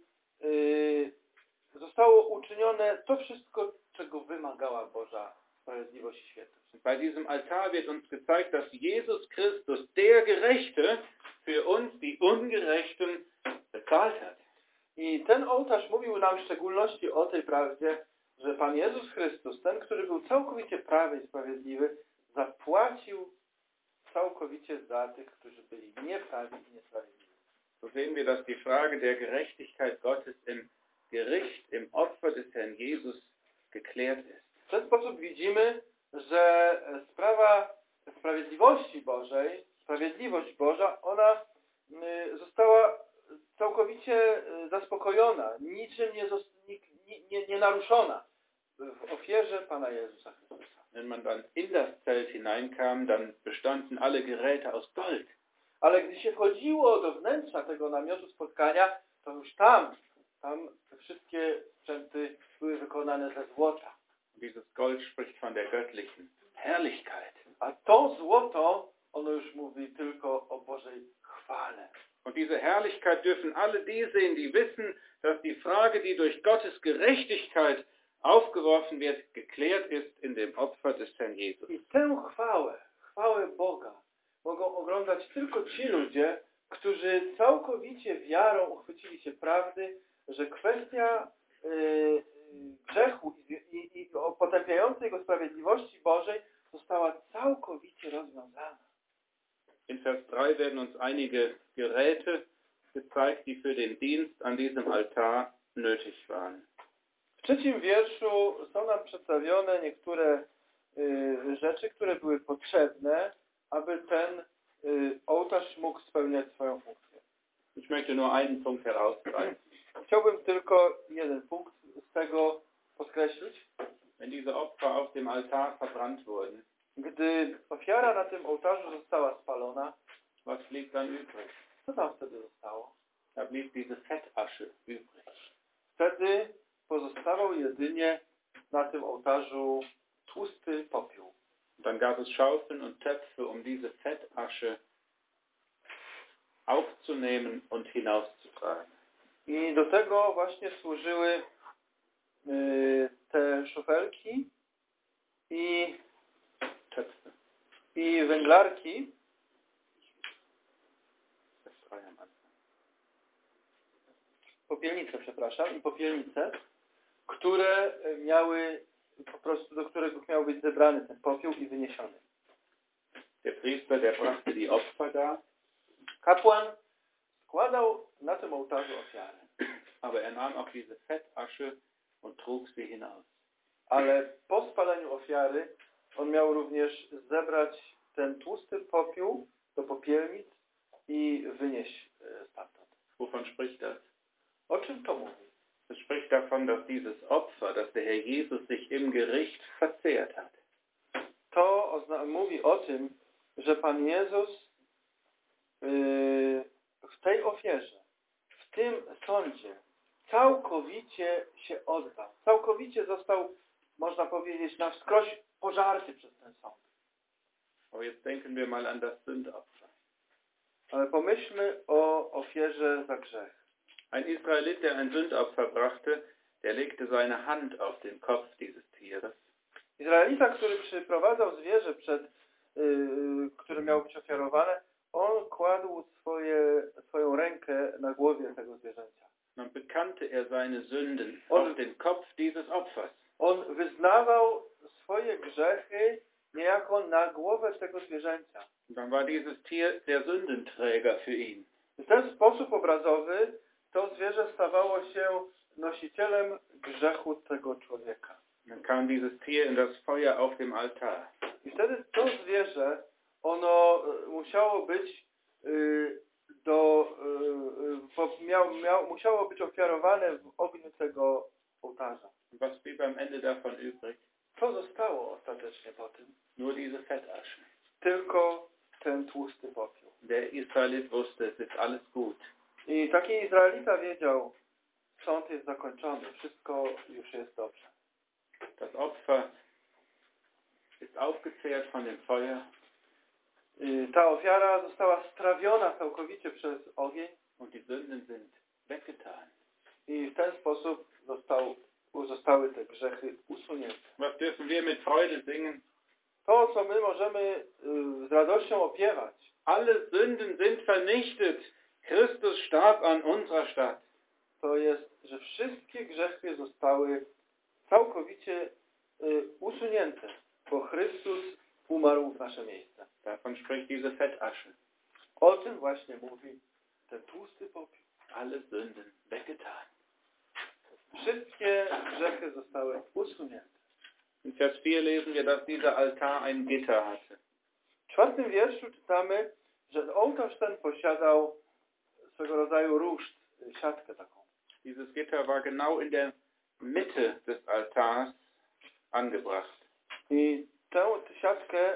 zostało uczynione to wszystko, czego wymagała Boża sprawiedliwość i świętość. Bei diesem Altar wird uns gezeigt, dass Jesus Christus, der Gerechte, für uns die Ungerechten bezahlt hat. I ten ołtarz mówił nam w szczególności o tej prawdzie, że Pan Jezus Chrystus, ten, który był całkowicie prawy i sprawiedliwy, zapłacił całkowicie za tych, którzy byli nieprawi i niesprawiedliwi. So sehen wir, dass die Frage der Gerechtigkeit Gottes im Gericht, im Opfer des Herrn Jesus geklärt ist. W ten sposób widzimy, że sprawa sprawiedliwości Bożej, sprawiedliwość Boża, ona została całkowicie zaspokojona, niczym nie naruszona w ofierze Pana Jezusa Chrystusa. Wenn man dann in das Zelt hineinkam, dann bestanden alle Geräte aus Gold. Ale gdy się wchodziło do wnętrza tego namiotu spotkania, to już tam te wszystkie sprzęty były wykonane ze złota. Dieses Gold spricht von der göttlichen Herrlichkeit. A to złoto, ono już mówi tylko o Bożej chwale. Und diese Herrlichkeit dürfen alle die sehen, die wissen, dass die Frage, die durch Gottes Gerechtigkeit aufgeworfen wird, geklärt ist in dem Opfer des Herrn Jesus. I tę chwałę Boga mogą oglądać tylko ci ludzie, którzy całkowicie wiarą uchwycili się prawdy, że kwestia grzechu i potępiającej go sprawiedliwości Bożej została całkowicie rozwiązana. In Vers 3 werden uns einige Geräte gezeigt, die für den Dienst an diesem Altar nötig waren. W trzecim wierszu są nam przedstawione niektóre rzeczy, które były potrzebne, aby ten ołtarz mógł spełniać swoją funkcję. Ich möchte nur einen Punkt herausgreifen. Chciałbym tylko jeden punkt z tego podkreślić. Wenn diese Opfer auf dem Altar verbrannt wurden, Gdy ofiara na tym ołtarzu została spalona, was blieb dann übrig? co tam wtedy zostało? Da blieb diese Fettasche übrig. Wtedy pozostawał jedynie na tym ołtarzu tłusty popiół. Dann gab es Schaufeln und Töpfe, um diese Fettasche aufzunehmen und hinauszutragen. I do tego właśnie służyły te szufelki i Töpfe. węglarki, popielnice, przepraszam, i popielnice, które miały po prostu, do których miał być zebrany ten popiół i wyniesiony. Der Priester, der brachte die Opfer da, Kapłan składał na tym ołtarzu ofiarę, aber er nahm auch diese Fettasche und trug sie hinaus. ale po spaleniu ofiary on miał również zebrać ten tłusty popiół do popielnic i wynieść stamtąd. Wovon spricht das? O czym to mówi? Es spricht dass dieses Opfer, dass der Herr Jesus sich im Gericht verzehrt hat. To mówi o tym, że Pan Jezus w tej ofierze, w tym sądzie całkowicie się oddał. Całkowicie został, można powiedzieć, na wskroś pożarty przez ten sąd. Aber jetzt denken wir mal an das Sündopfer. Ale pomyślmy o ofierze za grzech. Ein Israelit, der ein Sündopfer brachte, der legte seine Hand auf den Kopf dieses Tieres. Izraelita, który przyprowadzał zwierzę, które miało być ofiarowane, on kładł swoją rękę na głowie tego zwierzęcia. Dann bekannte er seine Sünden auf den Kopf dieses Opfers. On wyznawał swoje grzechy niejako na głowę tego zwierzęcia. Dann war dieses Tier der Sündenträger für ihn. W ten sposób obrazowy to zwierzę stawało się nosicielem grzechu tego człowieka. Dann kam dieses Tier in das Feuer auf dem Altar. I wtedy to zwierzę, ono musiało być musiało być ofiarowane w ogniu tego ołtarza. Was blieb am Ende davon übrig? Co zostało ostatecznie po tym? Nur diese Fettasche. Tylko ten tłusty popiół. Der Israelit wusste, es ist alles gut. I taki Izraelita wiedział, sąd jest zakończony, wszystko już jest dobrze. Das Opfer ist aufgezehrt von dem Feuer. Ta ofiara została strawiona całkowicie przez ogień. Und die Sünden sind weggetan. I w ten sposób zostały te grzechy usunięte. Was dürfen wir mit Freude singen? To, co my możemy z radością opiewać. Alle Sünden sind vernichtet. Christus starb an unserer statt. To jest, że wszystkie grzechy zostały całkowicie usunięte, bo Chrystus umarł w nasze miejsce. Davon spricht diese Fettasche. O tym właśnie mówi ten tłusty popiół. Alle Sünden weggetan. Wszystkie grzechy zostały usunięte. In Vers 4 lesen wir, dass dieser Altar ein Gitter hatte. W 4 wierszu czytamy, że ołtarz ten posiadał swego rodzaju ruszt, siatkę taką. Dieses Gitter war genau in der Mitte des Altars angebracht. I tę siatkę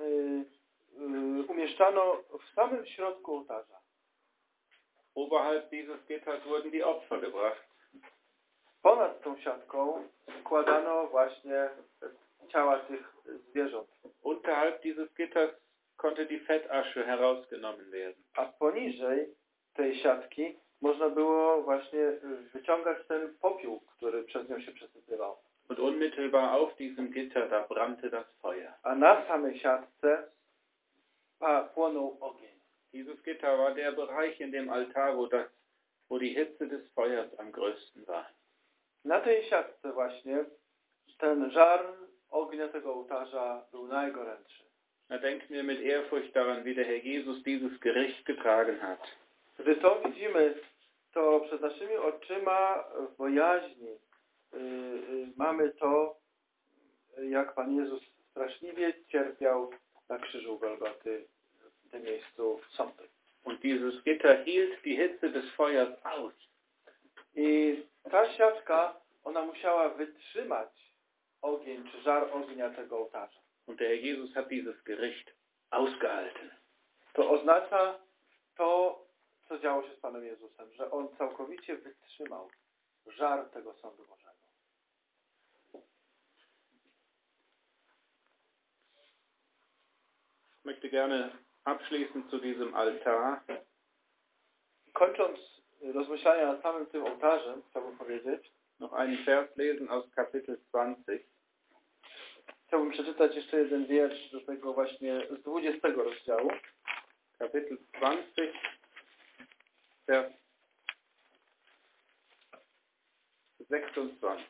umieszczano w samym środku ołtarza. Oberhalb dieses Gitters wurden die Opfer gebracht. Ponad tą siatką składano właśnie ciała tych zwierząt. Unterhalb dieses Gitters konnte die Fettasche herausgenommen werden. A poniżej tej siatki można było właśnie wyciągać ten popiół, który przez nią się przesypywał. Und unmittelbar auf diesem Gitter, da brannte das Feuer. A na samej siatce płonął ogień. Dieses Gitter war der Bereich in dem Altar, wo die Hitze des Feuers am größten war. Na tej siatce właśnie ten żar ognia tego ołtarza był najgorętszy. Da denken wir mit Ehrfurcht daran, wie der Herr Jesus dieses Gericht getragen hat. Gdy to widzimy, to przed naszymi oczyma w bojaźni mamy to, jak Pan Jezus straszliwie cierpiał na krzyżu Golgoty, w tym miejscu sądu. Und dieses Gitter hielt die Hitze des Feuers aus. I ta siatka, ona musiała wytrzymać ogień, czy żar ognia tego ołtarza. Und der Herr Jesus hat dieses Gericht ausgehalten. To oznacza to, co działo się z Panem Jezusem, że On całkowicie wytrzymał żar tego sądu Bożego. Ich möchte gerne abschließend zu diesem Altar Kończąc rozmyślania nad samym tym ołtarzem, chciałbym powiedzieć, noch einen Vers lesen aus Kapitel 20. Chciałbym przeczytać jeszcze jeden wiersz do tego właśnie z 20 rozdziału. Kapitel 20, Vers 26.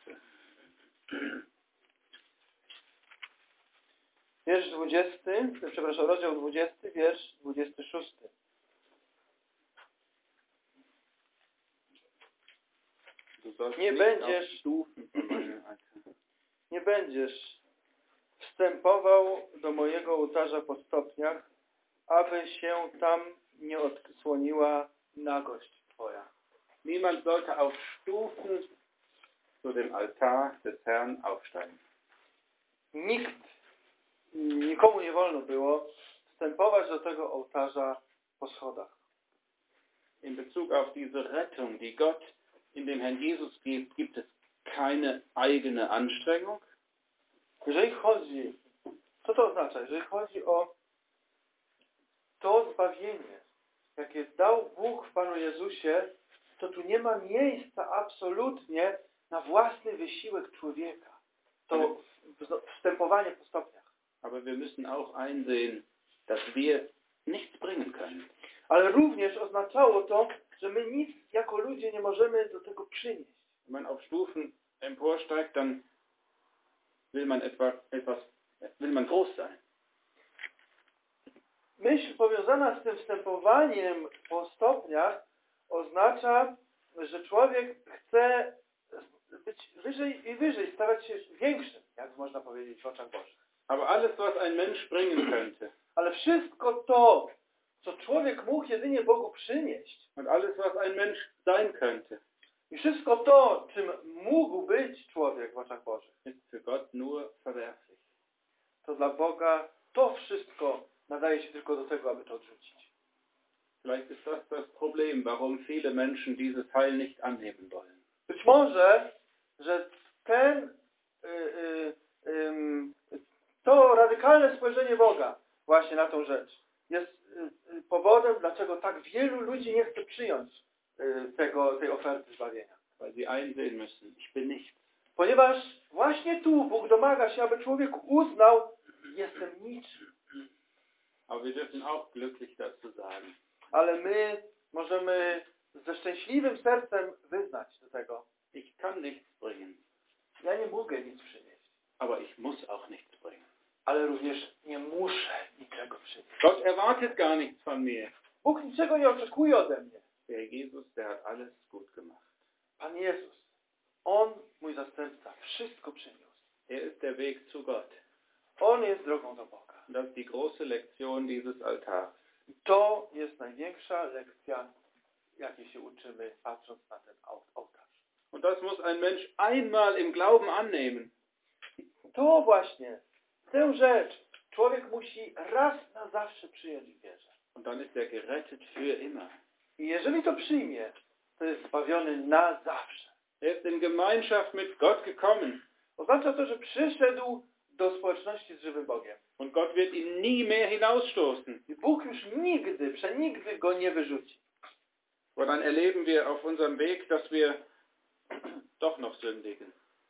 Wiersz 20, przepraszam, rozdział 20, wiersz 26. Nie będziesz wstępował do mojego ołtarza po stopniach, aby się tam nie odsłoniła nagość Twoja. Niemand sollte auf Stufen zu dem Altar des Herrn aufsteigen. Nikomu nie wolno było wstępować do tego ołtarza po schodach. In Bezug auf diese Rettung, die Gott in dem Herrn Jesus gibt, gibt es keine eigene Anstrengung. Jeżeli chodzi, co to oznacza? Jeżeli chodzi o to zbawienie, jakie dał Bóg w Panu Jezusie, to tu nie ma miejsca absolutnie na własny wysiłek człowieka. To wstępowanie po stopniach. Aber wir müssen auch einsehen, dass wir nichts bringen können. Ale również oznaczało to, że my nic jako ludzie nie możemy do tego przynieść. Wenn man auf Stufen emporsteigt, dann will man groß sein. Myśl powiązana z tym wstępowaniem po stopniach oznacza, że człowiek chce być wyżej i wyżej, stawać się większym, jak można powiedzieć, w oczach Bożych. Aber alles, was ein Mensch bringen könnte, Ale wszystko to, co człowiek mógł jedynie Bogu przynieść, und alles, was ein Mensch sein könnte, i wszystko to, czym mógł być człowiek w oczach Bożych, ist für Gott nur verwerflich. to dla Boga to wszystko nadaje się tylko do tego, aby to odrzucić. Vielleicht ist das das Problem, warum viele Menschen dieses Heil nicht annehmen wollen. Być może, że to radykalne spojrzenie Boga właśnie na tą rzecz jest powodem, dlaczego tak wielu ludzi nie chce przyjąć tej oferty zbawienia. Weil sie einsehen müssen, ich bin nichts. Ponieważ właśnie tu Bóg domaga się, aby człowiek uznał, jestem niczym. Aber wir dürfen auch glücklich dazu sagen, Ale my możemy ze szczęśliwym sercem wyznać do tego. ich kann nichts bringen, Ja nie mogę nic przynieść, aber ich muss auch nichts bringen. ale również nie muszę niczego przynieść. Gott erwartet gar nichts von mir. Bóg niczego nie oczekuje ode mnie. Der Jesus, der hat alles gut gemacht. Pan Jezus, On, mój zastępca, wszystko przyniósł. Er ist der Weg zu Gott. On jest drogą do Boga. Und das ist die große Lektion dieses Altars. I to jest największa lekcja, jakiej się uczymy, patrząc na ten ołtarz. Und das muss ein Mensch einmal im Glauben annehmen. To właśnie, tę rzecz człowiek musi raz na zawsze przyjąć w wierze. Und dann ist er gerettet für immer. I jeżeli to przyjmie, to jest zbawiony na zawsze. Er ist in Gemeinschaft mit Gott gekommen. Oznacza to, że przyszedł do społeczności z żywym Bogiem. Und Gott wird ihn nie mehr hinausstoßen. I Bóg już nigdy, przenigdy go nie wyrzuci. Und dann erleben wir auf unserem Weg, dass wir doch noch sündigen.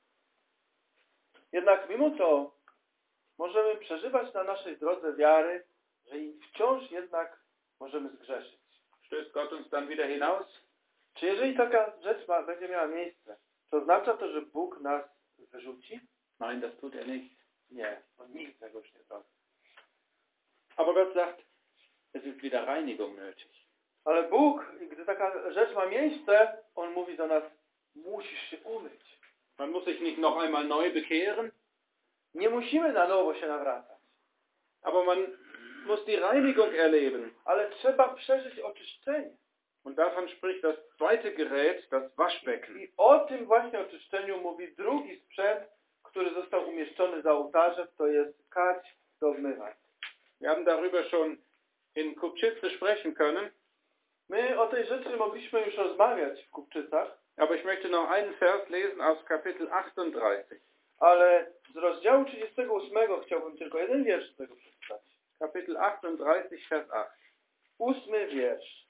Jednak mimo to możemy przeżywać na naszej drodze wiary, że i wciąż jednak możemy zgrzeszyć. Stößt Gott uns dann wieder hinaus? Czy jeżeli taka rzecz będzie miała miejsce, to oznacza to, że Bóg nas wyrzuci? Nein, das tut er nicht. Nie, On nigdy tego już nie zrobi. Aber Gott sagt, es ist wieder Reinigung nötig. Ale Bóg, gdy taka rzecz ma miejsce, On mówi do nas, musisz się umyć. Man muss sich nicht noch einmal neu bekehren, Nie musimy na nowo się nawracać, aber man muss die Reinigung erleben. ale trzeba przeżyć oczyszczenie. Und davon spricht das zweite Gerät, das Waschbecken. I o tym właśnie oczyszczeniu mówi drugi sprzęt, który został umieszczony za ołtarzem, to jest kać do obmywań. Wir haben darüber schon in Kupczyce sprechen können, My o tej rzeczy mogliśmy już rozmawiać w Kupczycach, aber ich möchte noch einen Vers lesen aus Kapitel 38. ale z rozdziału 38 chciałbym tylko jeden wiersz z tego przeczytać. Kapitel 38, Vers 8. 8 wiersz.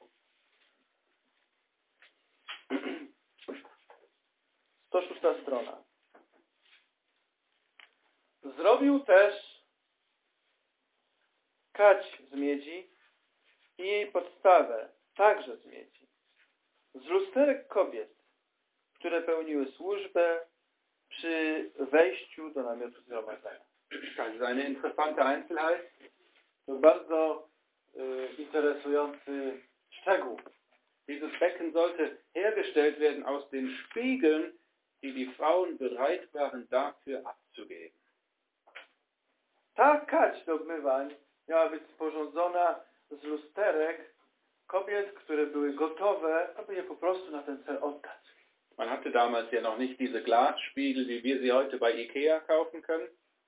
To 106 strona. Zrobił też kać z miedzi i jej podstawę także z miedzi. Z lusterek kobiet, które pełniły służbę przy wejściu do namiotu zgromadzenia. Das ist eine interessante Einzelheit. To bardzo interesujący szczegół. Dieses Becken sollte hergestellt werden aus den Spiegeln, die die Frauen bereit waren dafür abzugeben. Ta kać do obmywań miała być sporządzona z lusterek kobiet, które były gotowe, aby je po prostu na ten cel oddać. Man hatte damals ja noch nicht diese Glasspiegel, wie wir sie heute bei Ikea kaufen können.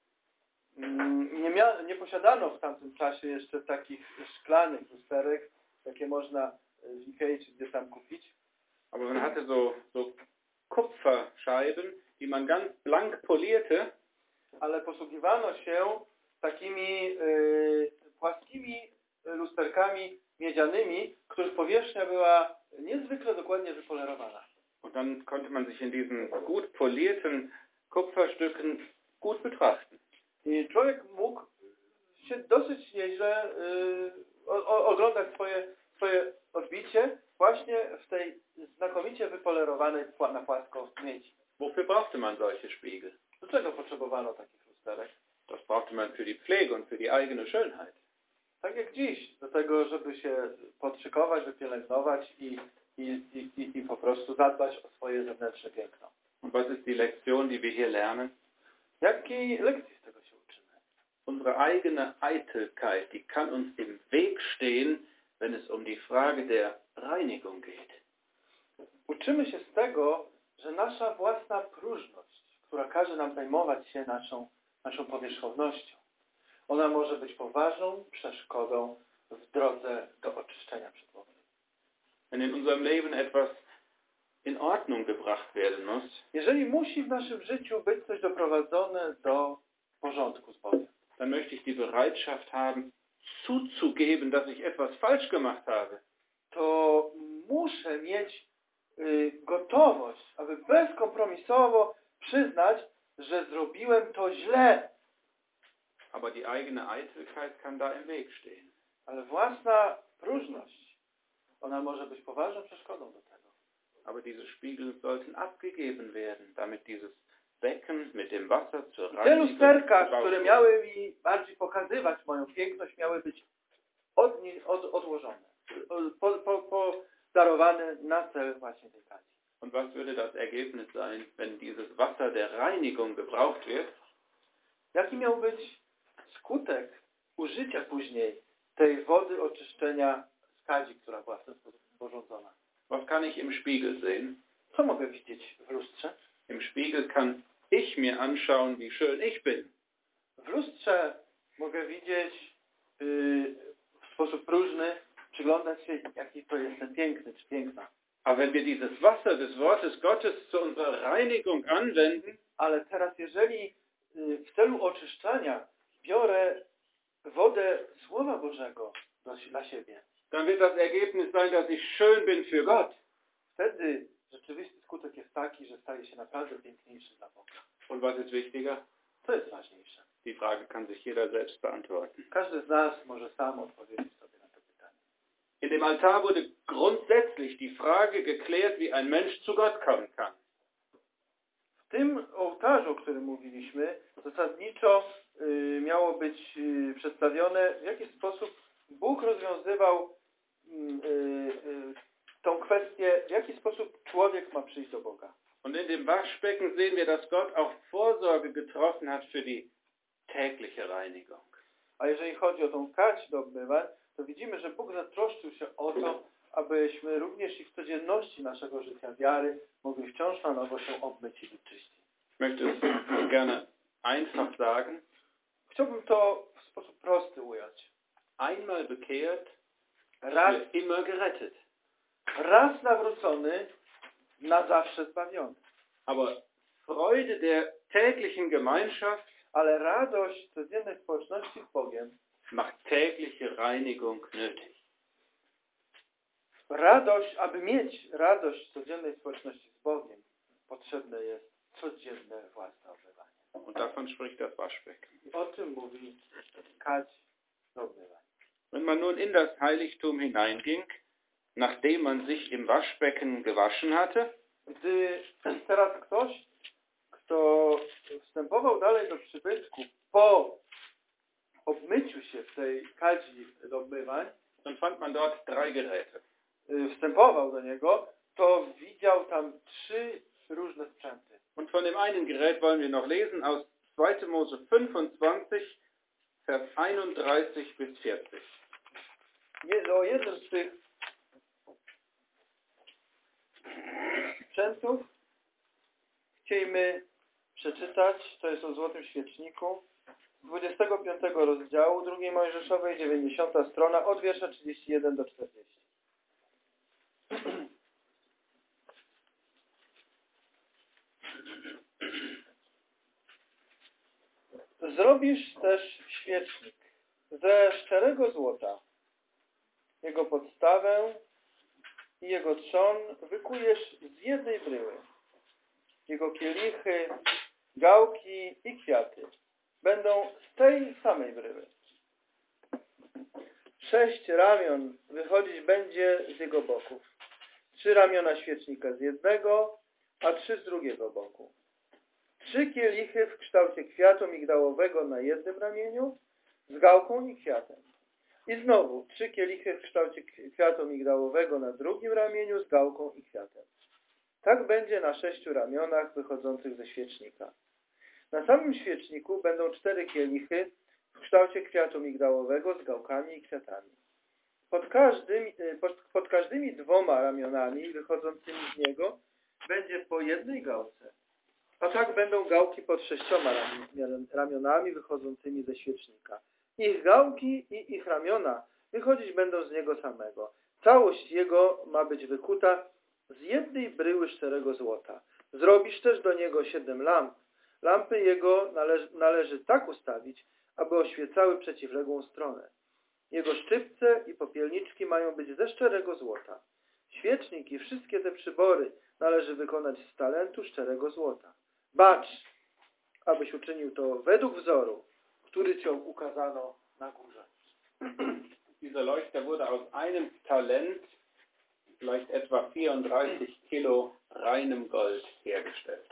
Nie posiadano w tamtym czasie jeszcze takich szklanych lusterek, jakie można w Ikei czy gdzie tam kupić. Aber man hatte so Kupferscheiben, die man ganz blank polierte. Ale posługiwano się takimi płaskimi lusterkami miedzianymi, których powierzchnia była niezwykle dokładnie wypolerowana. Und dann konnte man sich in diesen gut polierten Kupferstücken gut betrachten. I człowiek mógł się dosyć nieźle oglądać swoje odbicie właśnie w tej znakomicie wypolerowanej na płasko miedzi. Wofür brauchte man solche Spiegel? Do czego potrzebowano takich lusterek? Das brauchte man für die Pflege und für die eigene Schönheit. Tak jak dziś, do tego, żeby się podszykować, wypielęgnować i po prostu zadbać o swoje zewnętrzne piękno. Und was ist die Lektion, die wir hier lernen? Jakiej lekcji z tego się uczymy? Unsere eigene Eitelkeit, die kann uns im Weg stehen, wenn es um die Frage der Reinigung geht. Uczymy się z tego, że nasza własna próżność, która każe nam zajmować się naszą powierzchownością, ona może być poważną przeszkodą w drodze do oczyszczenia przed Bogiem. Wenn in unserem Leben etwas in Ordnung gebracht werden muss, Jeżeli musi w naszym życiu być coś doprowadzone do porządku z Bogiem, dann möchte ich die Bereitschaft haben, zuzugeben, dass ich etwas falsch gemacht habe. to muszę mieć gotowość, aby bezkompromisowo przyznać, że zrobiłem to źle. Aber die eigene Eitelkeit kann da im Weg stehen. Ale własna próżność, ona może być poważną przeszkodą do tego. Aber diese Spiegel sollten abgegeben werden, damit dieses Becken mit dem Wasser zur Te Reinigung lusterka, gebaut które wird. miały mi bardziej pokazywać moją piękność, miały być odłożone, darowane na cel właśnie tej kali. Und was würde das Ergebnis sein, wenn dieses Wasser der Reinigung gebraucht wird? Jaki miał być skutek użycia później tej wody oczyszczenia z kadzi, która była w ten sposób sporządzona? Was kann ich im Spiegel sehen? Co mogę widzieć w lustrze? Im Spiegel kann ich mir anschauen, wie schön ich bin. W lustrze mogę widzieć w sposób próżny, przyglądać się, jaki to jestem piękny czy piękna. Aber wenn wir dieses Wasser des Wortes Gottes zu unserer Reinigung anwenden, Ale teraz jeżeli w celu oczyszczania biorę wodę Słowa Bożego dla siebie, dann wird das Ergebnis sein, dass ich schön bin für Gott. wtedy rzeczywisty skutek jest taki, że staje się naprawdę piękniejszy dla Boga. Und was ist wichtiger? To jest ważniejsze. Die Frage kann sich jeder selbst beantworten. Każdy z nas może sam odpowiedzieć sobie na to pytanie. In dem Altar wurde grundsätzlich die Frage geklärt, wie ein Mensch zu Gott kommen kann. W tym ołtarzu, o którym mówiliśmy, zasadniczo miało być przedstawione, w jaki sposób Bóg rozwiązywał tą kwestię, w jaki sposób człowiek ma przyjść do Boga. Und in dem Waschbecken sehen wir, dass Gott auch Vorsorge getroffen hat für die tägliche Reinigung. A jeżeli chodzi o tą kadź do obmywań, to widzimy, że Bóg zatroszczył się o to, abyśmy również i w codzienności naszego życia wiary mogli wciąż na nowo się obmyć i być czyści. Ich möchte es gerne einfach sagen. Chciałbym to w sposób prosty ująć. Einmal bekehrt, Raz, für immer gerettet. raz nawrócony, na zawsze zbawiony. Aber Freude der täglichen Gemeinschaft Ale radość codziennej społeczności z Bogiem, macht tägliche Reinigung nötig. radość, aby mieć radość codziennej społeczności z Bogiem, potrzebne jest codzienne własne obmywanie. Und davon spricht das Waschbecken. I o tym mówi kadź do obmywania. Wenn man nun in das Heiligtum hineinging, nachdem man sich im Waschbecken gewaschen hatte, Gdy teraz ktoś, kto wstępował dalej do przybytku po obmyciu się w tej kadzi do obmywań, dann fand man dort 3 Geräte. wstępował do niego, to widział tam 3 różne sprzęty. Und von dem einen Gerät wollen wir noch lesen aus 2. Mose 25, Vers 31 bis 40. O jednym z tych sprzętów musimy przeczytać, to jest o Złotym Świeczniku, z 25 rozdziału 2 Mojżeszowej, 90 strona, od wiersza 31 do 40. Zrobisz też świecznik ze szczerego złota. Jego podstawę i jego trzon wykujesz z jednej bryły. Jego kielichy, gałki i kwiaty będą z tej samej bryły. 6 ramion wychodzić będzie z jego boków. 3 ramiona świecznika z jednego, a 3 z drugiego boku. 3 kielichy w kształcie kwiatu migdałowego na jednym ramieniu z gałką i kwiatem. I znowu 3 kielichy w kształcie kwiatu migdałowego na drugim ramieniu z gałką i kwiatem. Tak będzie na 6 ramionach wychodzących ze świecznika. Na samym świeczniku będą 4 kielichy w kształcie kwiatu migdałowego z gałkami i kwiatami. Pod każdymi 2 ramionami wychodzącymi z niego będzie po jednej gałce. A tak będą gałki pod 6 ramionami wychodzącymi ze świecznika. Ich gałki i ich ramiona wychodzić będą z niego samego. Całość jego ma być wykuta z jednej bryły szczerego złota. Zrobisz też do niego 7 lamp. Lampy jego należy tak ustawić, aby oświecały przeciwległą stronę. Jego szczypce i popielniczki mają być ze szczerego złota. Świecznik i wszystkie te przybory należy wykonać z talentu szczerego złota. Bacz, abyś uczynił to według wzoru, który ci ukazano na górze. Dieser Leuchter wurde aus einem Talent, vielleicht etwa 34 Kilo reinem Gold hergestellt.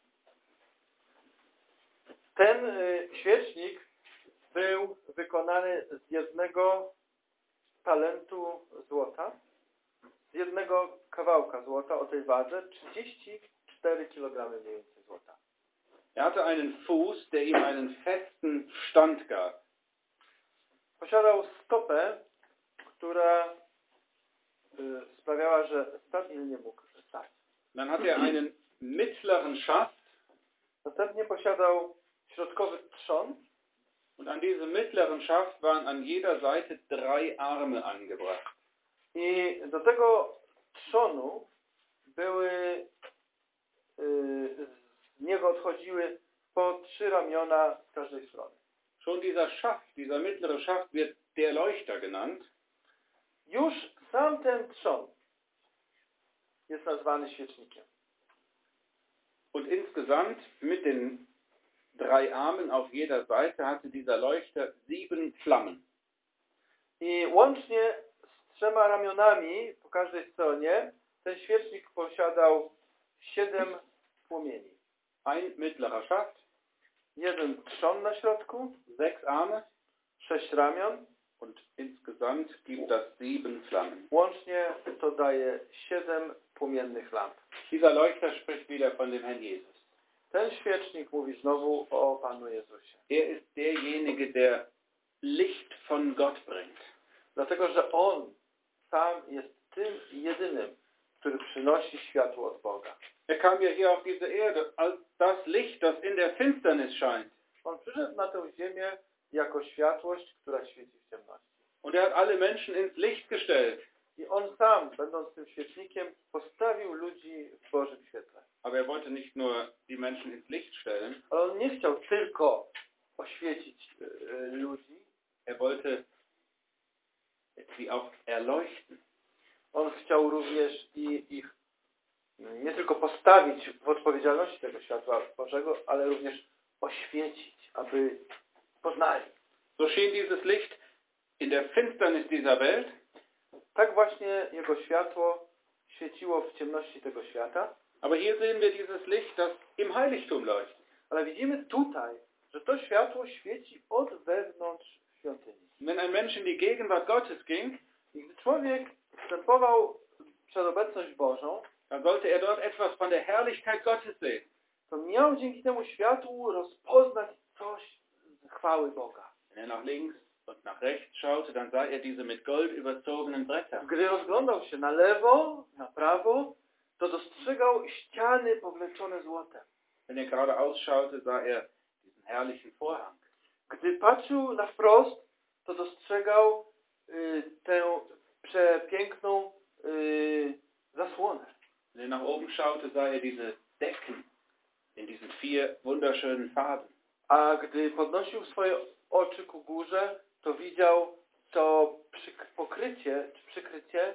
Ten świecznik był wykonany z jednego talentu złota, z jednego kawałka złota o tej wadze, 34 kg mniej więcej złota. Er hatte einen Fuß, der ihm einen festen Stand gab. Posiadał stopę, która sprawiała, że stabilnie mógł stać. Dann hatte er einen mittleren Schaft. Następnie posiadał środkowy trzon. Und an diesem mittleren Schaft waren an jeder Seite 3 Arme angebracht. I do tego trzonu były, z niego odchodziły po 3 ramiona z każdej strony. Schon dieser Schaft, dieser mittlere Schaft wird der Leuchter genannt. Już sam ten trzon jest nazwany świecznikiem. Und insgesamt mit den 3 Armen auf jeder Seite hatte dieser Leuchter 7 Flammen. I łącznie z 3 ramionami po każdej stronie ten świecznik posiadał 7 płomieni. Ein mittlerer Schaft, Jeden trzon na środku, 6 Arme 6 ramion. und insgesamt gibt das 7 Flammen. Łącznie to daje 7 płomiennych lamp. Dieser Leuchter spricht wieder von dem Herrn Jesus. Ten świecznik mówi znowu o Panu Jezusie. Er ist derjenige, der Licht von Gott bringt. Dlatego, że On sam jest tym jedynym, który przynosi światło od Boga. Er kam ja hier auf diese Erde als das Licht, das in der Finsternis scheint. On przyszedł na tę ziemię jako światłość, która świeci w ciemności. Und er hat alle Menschen ins Licht gestellt. I On sam, będąc tym świecznikiem, postawił ludzi w Bożym świetle. Aber er wollte nicht nur die Menschen ins Licht stellen, Ale On nie chciał tylko oświecić ludzi. er wollte sie auch erleuchten. On chciał również ich nie tylko postawić w odpowiedzialności tego światła Bożego, ale również oświecić, aby poznali. So schien dieses Licht in der Finsternis dieser Welt. Tak właśnie Jego światło świeciło w ciemności tego świata. Aber hier sehen wir dieses Licht, das im Heiligtum leuchtet. Ale widzimy tutaj, że to światło świeci od wewnątrz świątyni. Wenn ein Mensch in die Gegenwart Gottes ging, I gdy człowiek wstępował przed obecność Bożą, dann sollte er dort etwas von der Herrlichkeit Gottes sehen. to miał dzięki temu światłu rozpoznać coś z chwały Boga. Wenn er nach links und nach rechts schaute, dann sah er diese mit Gold überzogenen Bretter. Gdy rozglądał się na lewo, na prawo, to dostrzegał ściany powleczone złotem. Wenn er gerade ausschaute, sah er diesen herrlichen Vorhang. Gdy patrzył na wprost, to dostrzegał tę przepiękną zasłonę. Wenn er nach oben schaute, sah er diese Decken in diesen 4 wunderschönen Farben. A gdy podnosił swoje oczy ku górze, to widział to pokrycie, czy przykrycie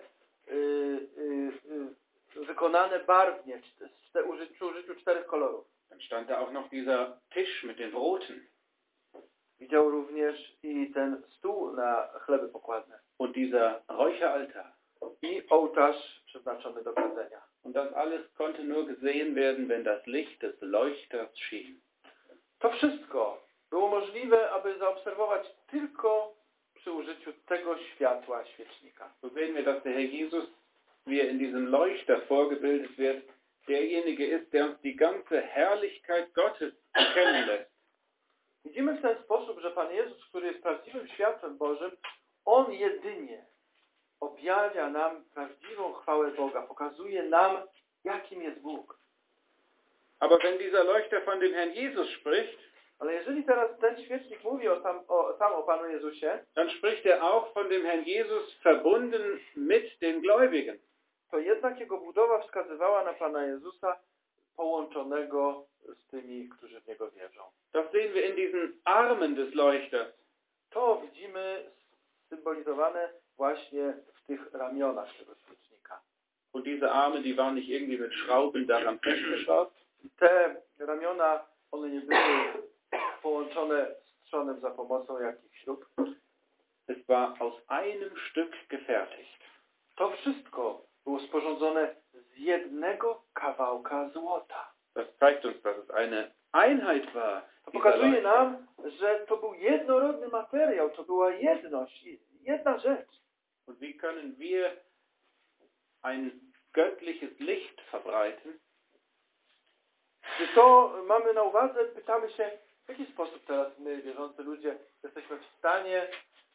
wykonane barwnie, przy użyciu 4 kolorów. Dann stand da auch noch dieser Tisch mit den Broten Widział również i ten stół na chleby pokładne. und dieser Räucheraltar. I ołtarz przeznaczony do bradzenia. Und das alles konnte nur gesehen werden, wenn das Licht des Leuchters schien. To wszystko było możliwe, aby zaobserwować tylko przy użyciu tego światła świecznika. So sehen wir, dass der Herr Jesus, wie er in diesem Leuchter vorgebildet wird, derjenige ist, der uns die ganze Herrlichkeit Gottes erkennen lässt. Widzimy w ten sposób, że Pan Jezus, który jest prawdziwym światłem Bożym, On jedynie objawia nam prawdziwą chwałę Boga, pokazuje nam, jakim jest Bóg. Aber wenn dieser Leuchter von dem Herrn Jesus spricht, Ale jeżeli teraz ten świecznik mówi sam o Panu Jezusie, dann spricht er auch von dem Herrn Jesus verbunden mit den Gläubigen. to jednak jego budowa wskazywała na Pana Jezusa połączonego z tymi, którzy w Niego wierzą. Das sehen wir in diesen Armen des Leuchters. To widzimy symbolizowane właśnie w tych ramionach tego świecznika. Und diese Arme, die waren nicht irgendwie mit Schrauben daran festgeschraubt. Te ramiona, one nie były połączone z trzonem za pomocą jakichś śrub. Es war aus einem Stück gefertigt. To wszystko było sporządzone z jednego kawałka złota. Das zeigt uns, dass es eine Einheit war. To pokazuje nam, że to był jednorodny materiał, to była jedność, jedna rzecz. Und wie können wir ein göttliches Licht verbreiten? Gdy to mamy na uwadze, pytamy się, w jaki sposób teraz my, wierzący ludzie, jesteśmy w stanie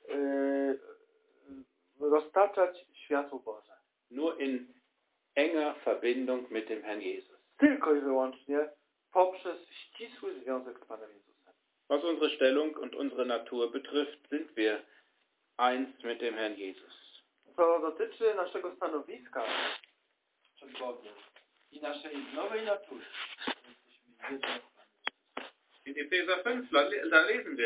roztaczać światło Boże. Nur in enger Verbindung mit dem Herrn Jesus. Tylko i wyłącznie poprzez ścisły związek z Panem Jezusem. Was unsere Stellung und unsere Natur betrifft, sind wir eins mit dem Herrn Jesus. Co dotyczy naszego stanowiska przed Bogiem i naszej nowej natury, jesteśmy jedno z Panem Jezusem. In Epheser 5, da lesen wir